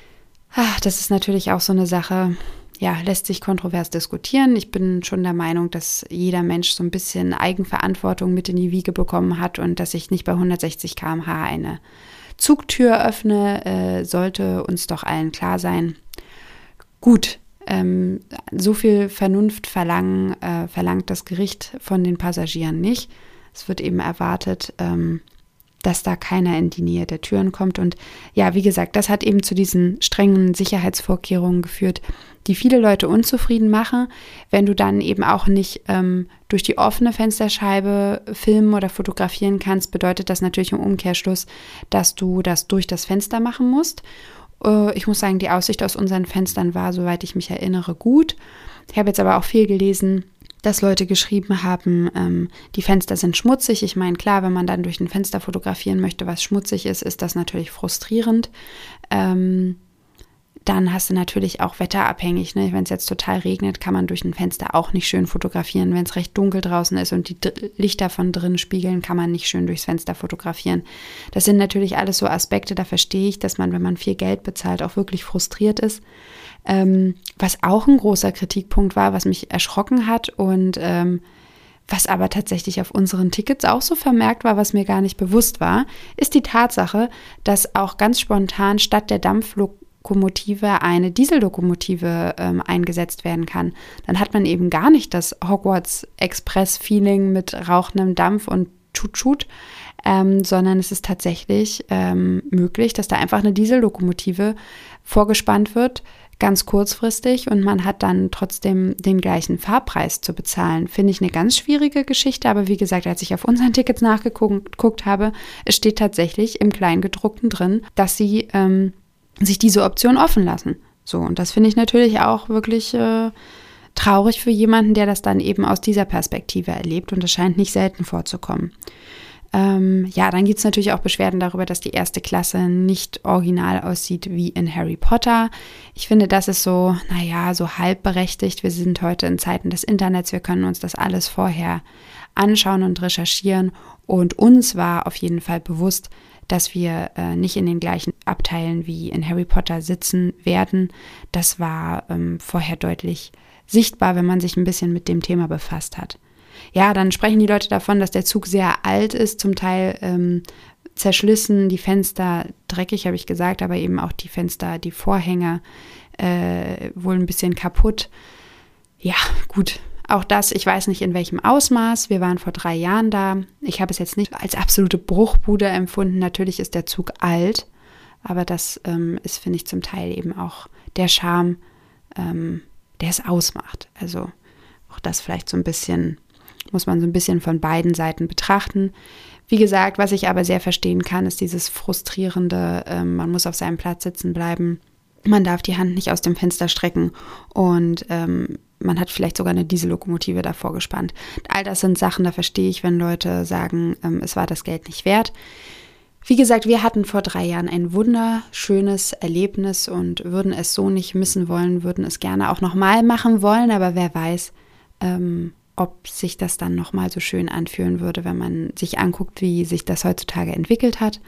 Ach, das ist natürlich auch so eine Sache, ja, lässt sich kontrovers diskutieren. Ich bin schon der Meinung, dass jeder Mensch so ein bisschen Eigenverantwortung mit in die Wiege bekommen hat und dass ich nicht bei hundertsechzig Kilometer pro Stunde eine Zugtür öffne, äh, sollte uns doch allen klar sein. Gut, ähm, so viel Vernunft verlangen, äh, verlangt das Gericht von den Passagieren nicht. Es wird eben erwartet, ähm, dass da keiner in die Nähe der Türen kommt. Und ja, wie gesagt, das hat eben zu diesen strengen Sicherheitsvorkehrungen geführt, die viele Leute unzufrieden machen. Wenn du dann eben auch nicht ähm, durch die offene Fensterscheibe filmen oder fotografieren kannst, bedeutet das natürlich im Umkehrschluss, dass du das durch das Fenster machen musst. Äh, ich muss sagen, die Aussicht aus unseren Fenstern war, soweit ich mich erinnere, gut. Ich habe jetzt aber auch viel gelesen, dass Leute geschrieben haben, ähm, die Fenster sind schmutzig. Ich meine, klar, wenn man dann durch ein Fenster fotografieren möchte, was schmutzig ist, ist das natürlich frustrierend. Ähm, dann hast du natürlich auch wetterabhängig. Ne? Wenn es jetzt total regnet, kann man durch ein Fenster auch nicht schön fotografieren. Wenn es recht dunkel draußen ist und die D- Lichter von drinnen spiegeln, kann man nicht schön durchs Fenster fotografieren. Das sind natürlich alles so Aspekte, da verstehe ich, dass man, wenn man viel Geld bezahlt, auch wirklich frustriert ist. Ähm, was auch ein großer Kritikpunkt war, was mich erschrocken hat und ähm, was aber tatsächlich auf unseren Tickets auch so vermerkt war, was mir gar nicht bewusst war, ist die Tatsache, dass auch ganz spontan statt der Dampflok Lokomotive eine Diesellokomotive ähm, eingesetzt werden kann, dann hat man eben gar nicht das Hogwarts-Express-Feeling mit rauchendem Dampf und Tschut-Tschut, ähm, sondern es ist tatsächlich ähm, möglich, dass da einfach eine Diesellokomotive vorgespannt wird, ganz kurzfristig, und man hat dann trotzdem den gleichen Fahrpreis zu bezahlen. Finde ich eine ganz schwierige Geschichte, aber wie gesagt, als ich auf unseren Tickets nachgeguckt habe, es steht tatsächlich im Kleingedruckten drin, dass sie ähm, sich diese Option offen lassen. So, und das finde ich natürlich auch wirklich äh, traurig für jemanden, der das dann eben aus dieser Perspektive erlebt, und das scheint nicht selten vorzukommen. Ähm, ja, dann gibt es natürlich auch Beschwerden darüber, dass die erste Klasse nicht original aussieht wie in Harry Potter. Ich finde, das ist so, naja, so halb berechtigt. Wir sind heute in Zeiten des Internets, wir können uns das alles vorher anschauen und recherchieren, und uns war auf jeden Fall bewusst, dass wir äh, nicht in den gleichen Abteilen wie in Harry Potter sitzen werden. Das war ähm, vorher deutlich sichtbar, wenn man sich ein bisschen mit dem Thema befasst hat. Ja, dann sprechen die Leute davon, dass der Zug sehr alt ist, zum Teil ähm, zerschlissen, die Fenster dreckig, habe ich gesagt, aber eben auch die Fenster, die Vorhänge äh, wohl ein bisschen kaputt. Ja, gut, auch das, ich weiß nicht in welchem Ausmaß. Wir waren vor drei Jahren da. Ich habe es jetzt nicht als absolute Bruchbude empfunden. Natürlich ist der Zug alt, aber das ähm, ist, finde ich, zum Teil eben auch der Charme, ähm, der es ausmacht. Also auch das vielleicht so ein bisschen, muss man so ein bisschen von beiden Seiten betrachten. Wie gesagt, was ich aber sehr verstehen kann, ist dieses frustrierende, äh, man muss auf seinem Platz sitzen bleiben, man darf die Hand nicht aus dem Fenster strecken und ähm, man hat vielleicht sogar eine Diesellokomotive davor gespannt. All das sind Sachen, da verstehe ich, wenn Leute sagen, ähm, es war das Geld nicht wert. Wie gesagt, wir hatten vor drei Jahren ein wunderschönes Erlebnis und würden es so nicht missen wollen, würden es gerne auch nochmal machen wollen, aber wer weiß, ähm, ob sich das dann nochmal so schön anfühlen würde, wenn man sich anguckt, wie sich das heutzutage entwickelt hat.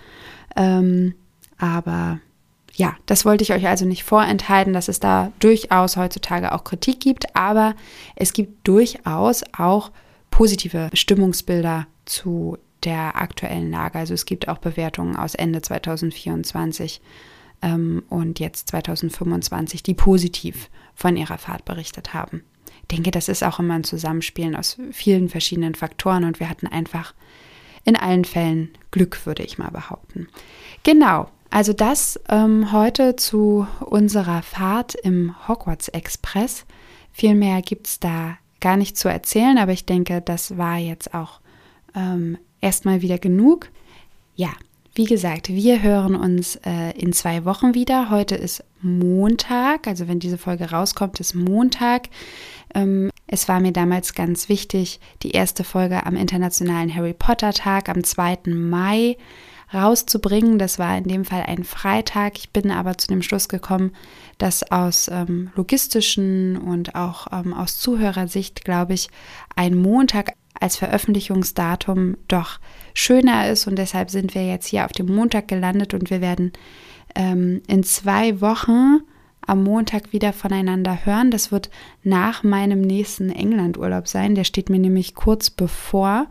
Ähm, aber ja, das wollte ich euch also nicht vorenthalten, dass es da durchaus heutzutage auch Kritik gibt, aber es gibt durchaus auch positive Stimmungsbilder zu der aktuellen Lage. Also es gibt auch Bewertungen aus Ende zwanzig vierundzwanzig ähm, und jetzt zwanzig fünfundzwanzig, die positiv von ihrer Fahrt berichtet haben. Ich denke, das ist auch immer ein Zusammenspielen aus vielen verschiedenen Faktoren und wir hatten einfach in allen Fällen Glück, würde ich mal behaupten. Genau, also das ähm, heute zu unserer Fahrt im Hogwarts Express. Viel mehr gibt es da gar nicht zu erzählen, aber ich denke, das war jetzt auch ähm, erstmal wieder genug. Ja, wie gesagt, wir hören uns äh, in zwei Wochen wieder. Heute ist Montag, also wenn diese Folge rauskommt, ist Montag. Ähm, es war mir damals ganz wichtig, die erste Folge am Internationalen Harry Potter Tag am zweiten Mai rauszubringen. Das war in dem Fall ein Freitag. Ich bin aber zu dem Schluss gekommen, dass aus ähm, logistischen und auch ähm, aus Zuhörersicht, glaube ich, ein Montag als Veröffentlichungsdatum doch schöner ist und deshalb sind wir jetzt hier auf dem Montag gelandet und wir werden ähm, in zwei Wochen am Montag wieder voneinander hören. Das wird nach meinem nächsten England-Urlaub sein, der steht mir nämlich kurz bevor.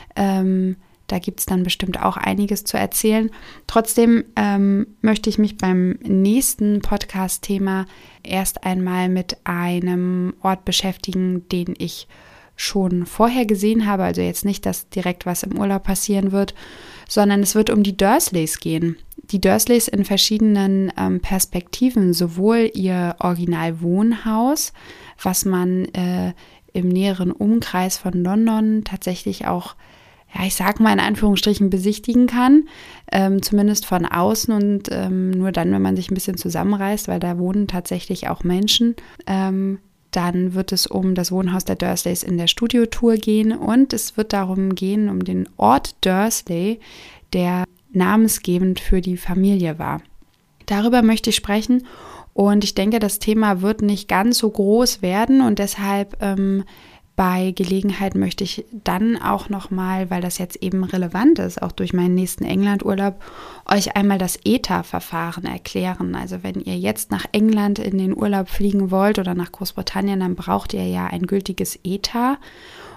Ähm, da gibt es dann bestimmt auch einiges zu erzählen. Trotzdem ähm, möchte ich mich beim nächsten Podcast-Thema erst einmal mit einem Ort beschäftigen, den ich schon vorher gesehen habe, also jetzt nicht, dass direkt was im Urlaub passieren wird, sondern es wird um die Dursleys gehen. Die Dursleys in verschiedenen ähm, Perspektiven, sowohl ihr Originalwohnhaus, was man äh, im näheren Umkreis von London tatsächlich auch, ja, ich sag mal in Anführungsstrichen besichtigen kann, ähm, zumindest von außen und ähm, nur dann, wenn man sich ein bisschen zusammenreißt, weil da wohnen tatsächlich auch Menschen. Ähm, Dann wird es um das Wohnhaus der Dursleys in der Studiotour gehen und es wird darum gehen, um den Ort Dursley, der namensgebend für die Familie war. Darüber möchte ich sprechen und ich denke, das Thema wird nicht ganz so groß werden und deshalb ähm, bei Gelegenheit möchte ich dann auch nochmal, weil das jetzt eben relevant ist, auch durch meinen nächsten England-Urlaub, euch einmal das E T A-Verfahren erklären. Also wenn ihr jetzt nach England in den Urlaub fliegen wollt oder nach Großbritannien, dann braucht ihr ja ein gültiges E T A.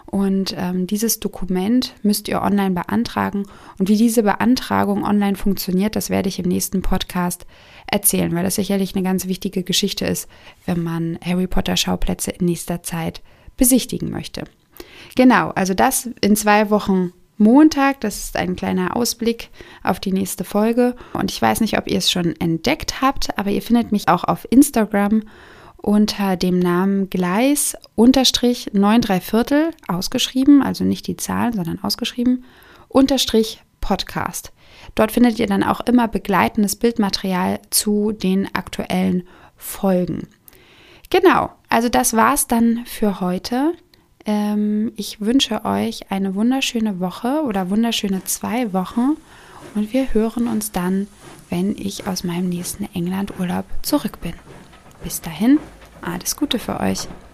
Und ähm, dieses Dokument müsst ihr online beantragen. Und wie diese Beantragung online funktioniert, das werde ich im nächsten Podcast erzählen, weil das sicherlich eine ganz wichtige Geschichte ist, wenn man Harry Potter Schauplätze in nächster Zeit besichtigen möchte. Genau, also das in zwei Wochen Montag. Das ist ein kleiner Ausblick auf die nächste Folge. Und ich weiß nicht, ob ihr es schon entdeckt habt, aber ihr findet mich auch auf Instagram unter dem Namen Gleis unterstrich neun drei Viertel, ausgeschrieben, also nicht die Zahlen, sondern ausgeschrieben, unterstrich Podcast. Dort findet ihr dann auch immer begleitendes Bildmaterial zu den aktuellen Folgen. Genau, also das war's dann für heute. Ähm, ich wünsche euch eine wunderschöne Woche oder wunderschöne zwei Wochen und wir hören uns dann, wenn ich aus meinem nächsten England-Urlaub zurück bin. Bis dahin, alles Gute für euch.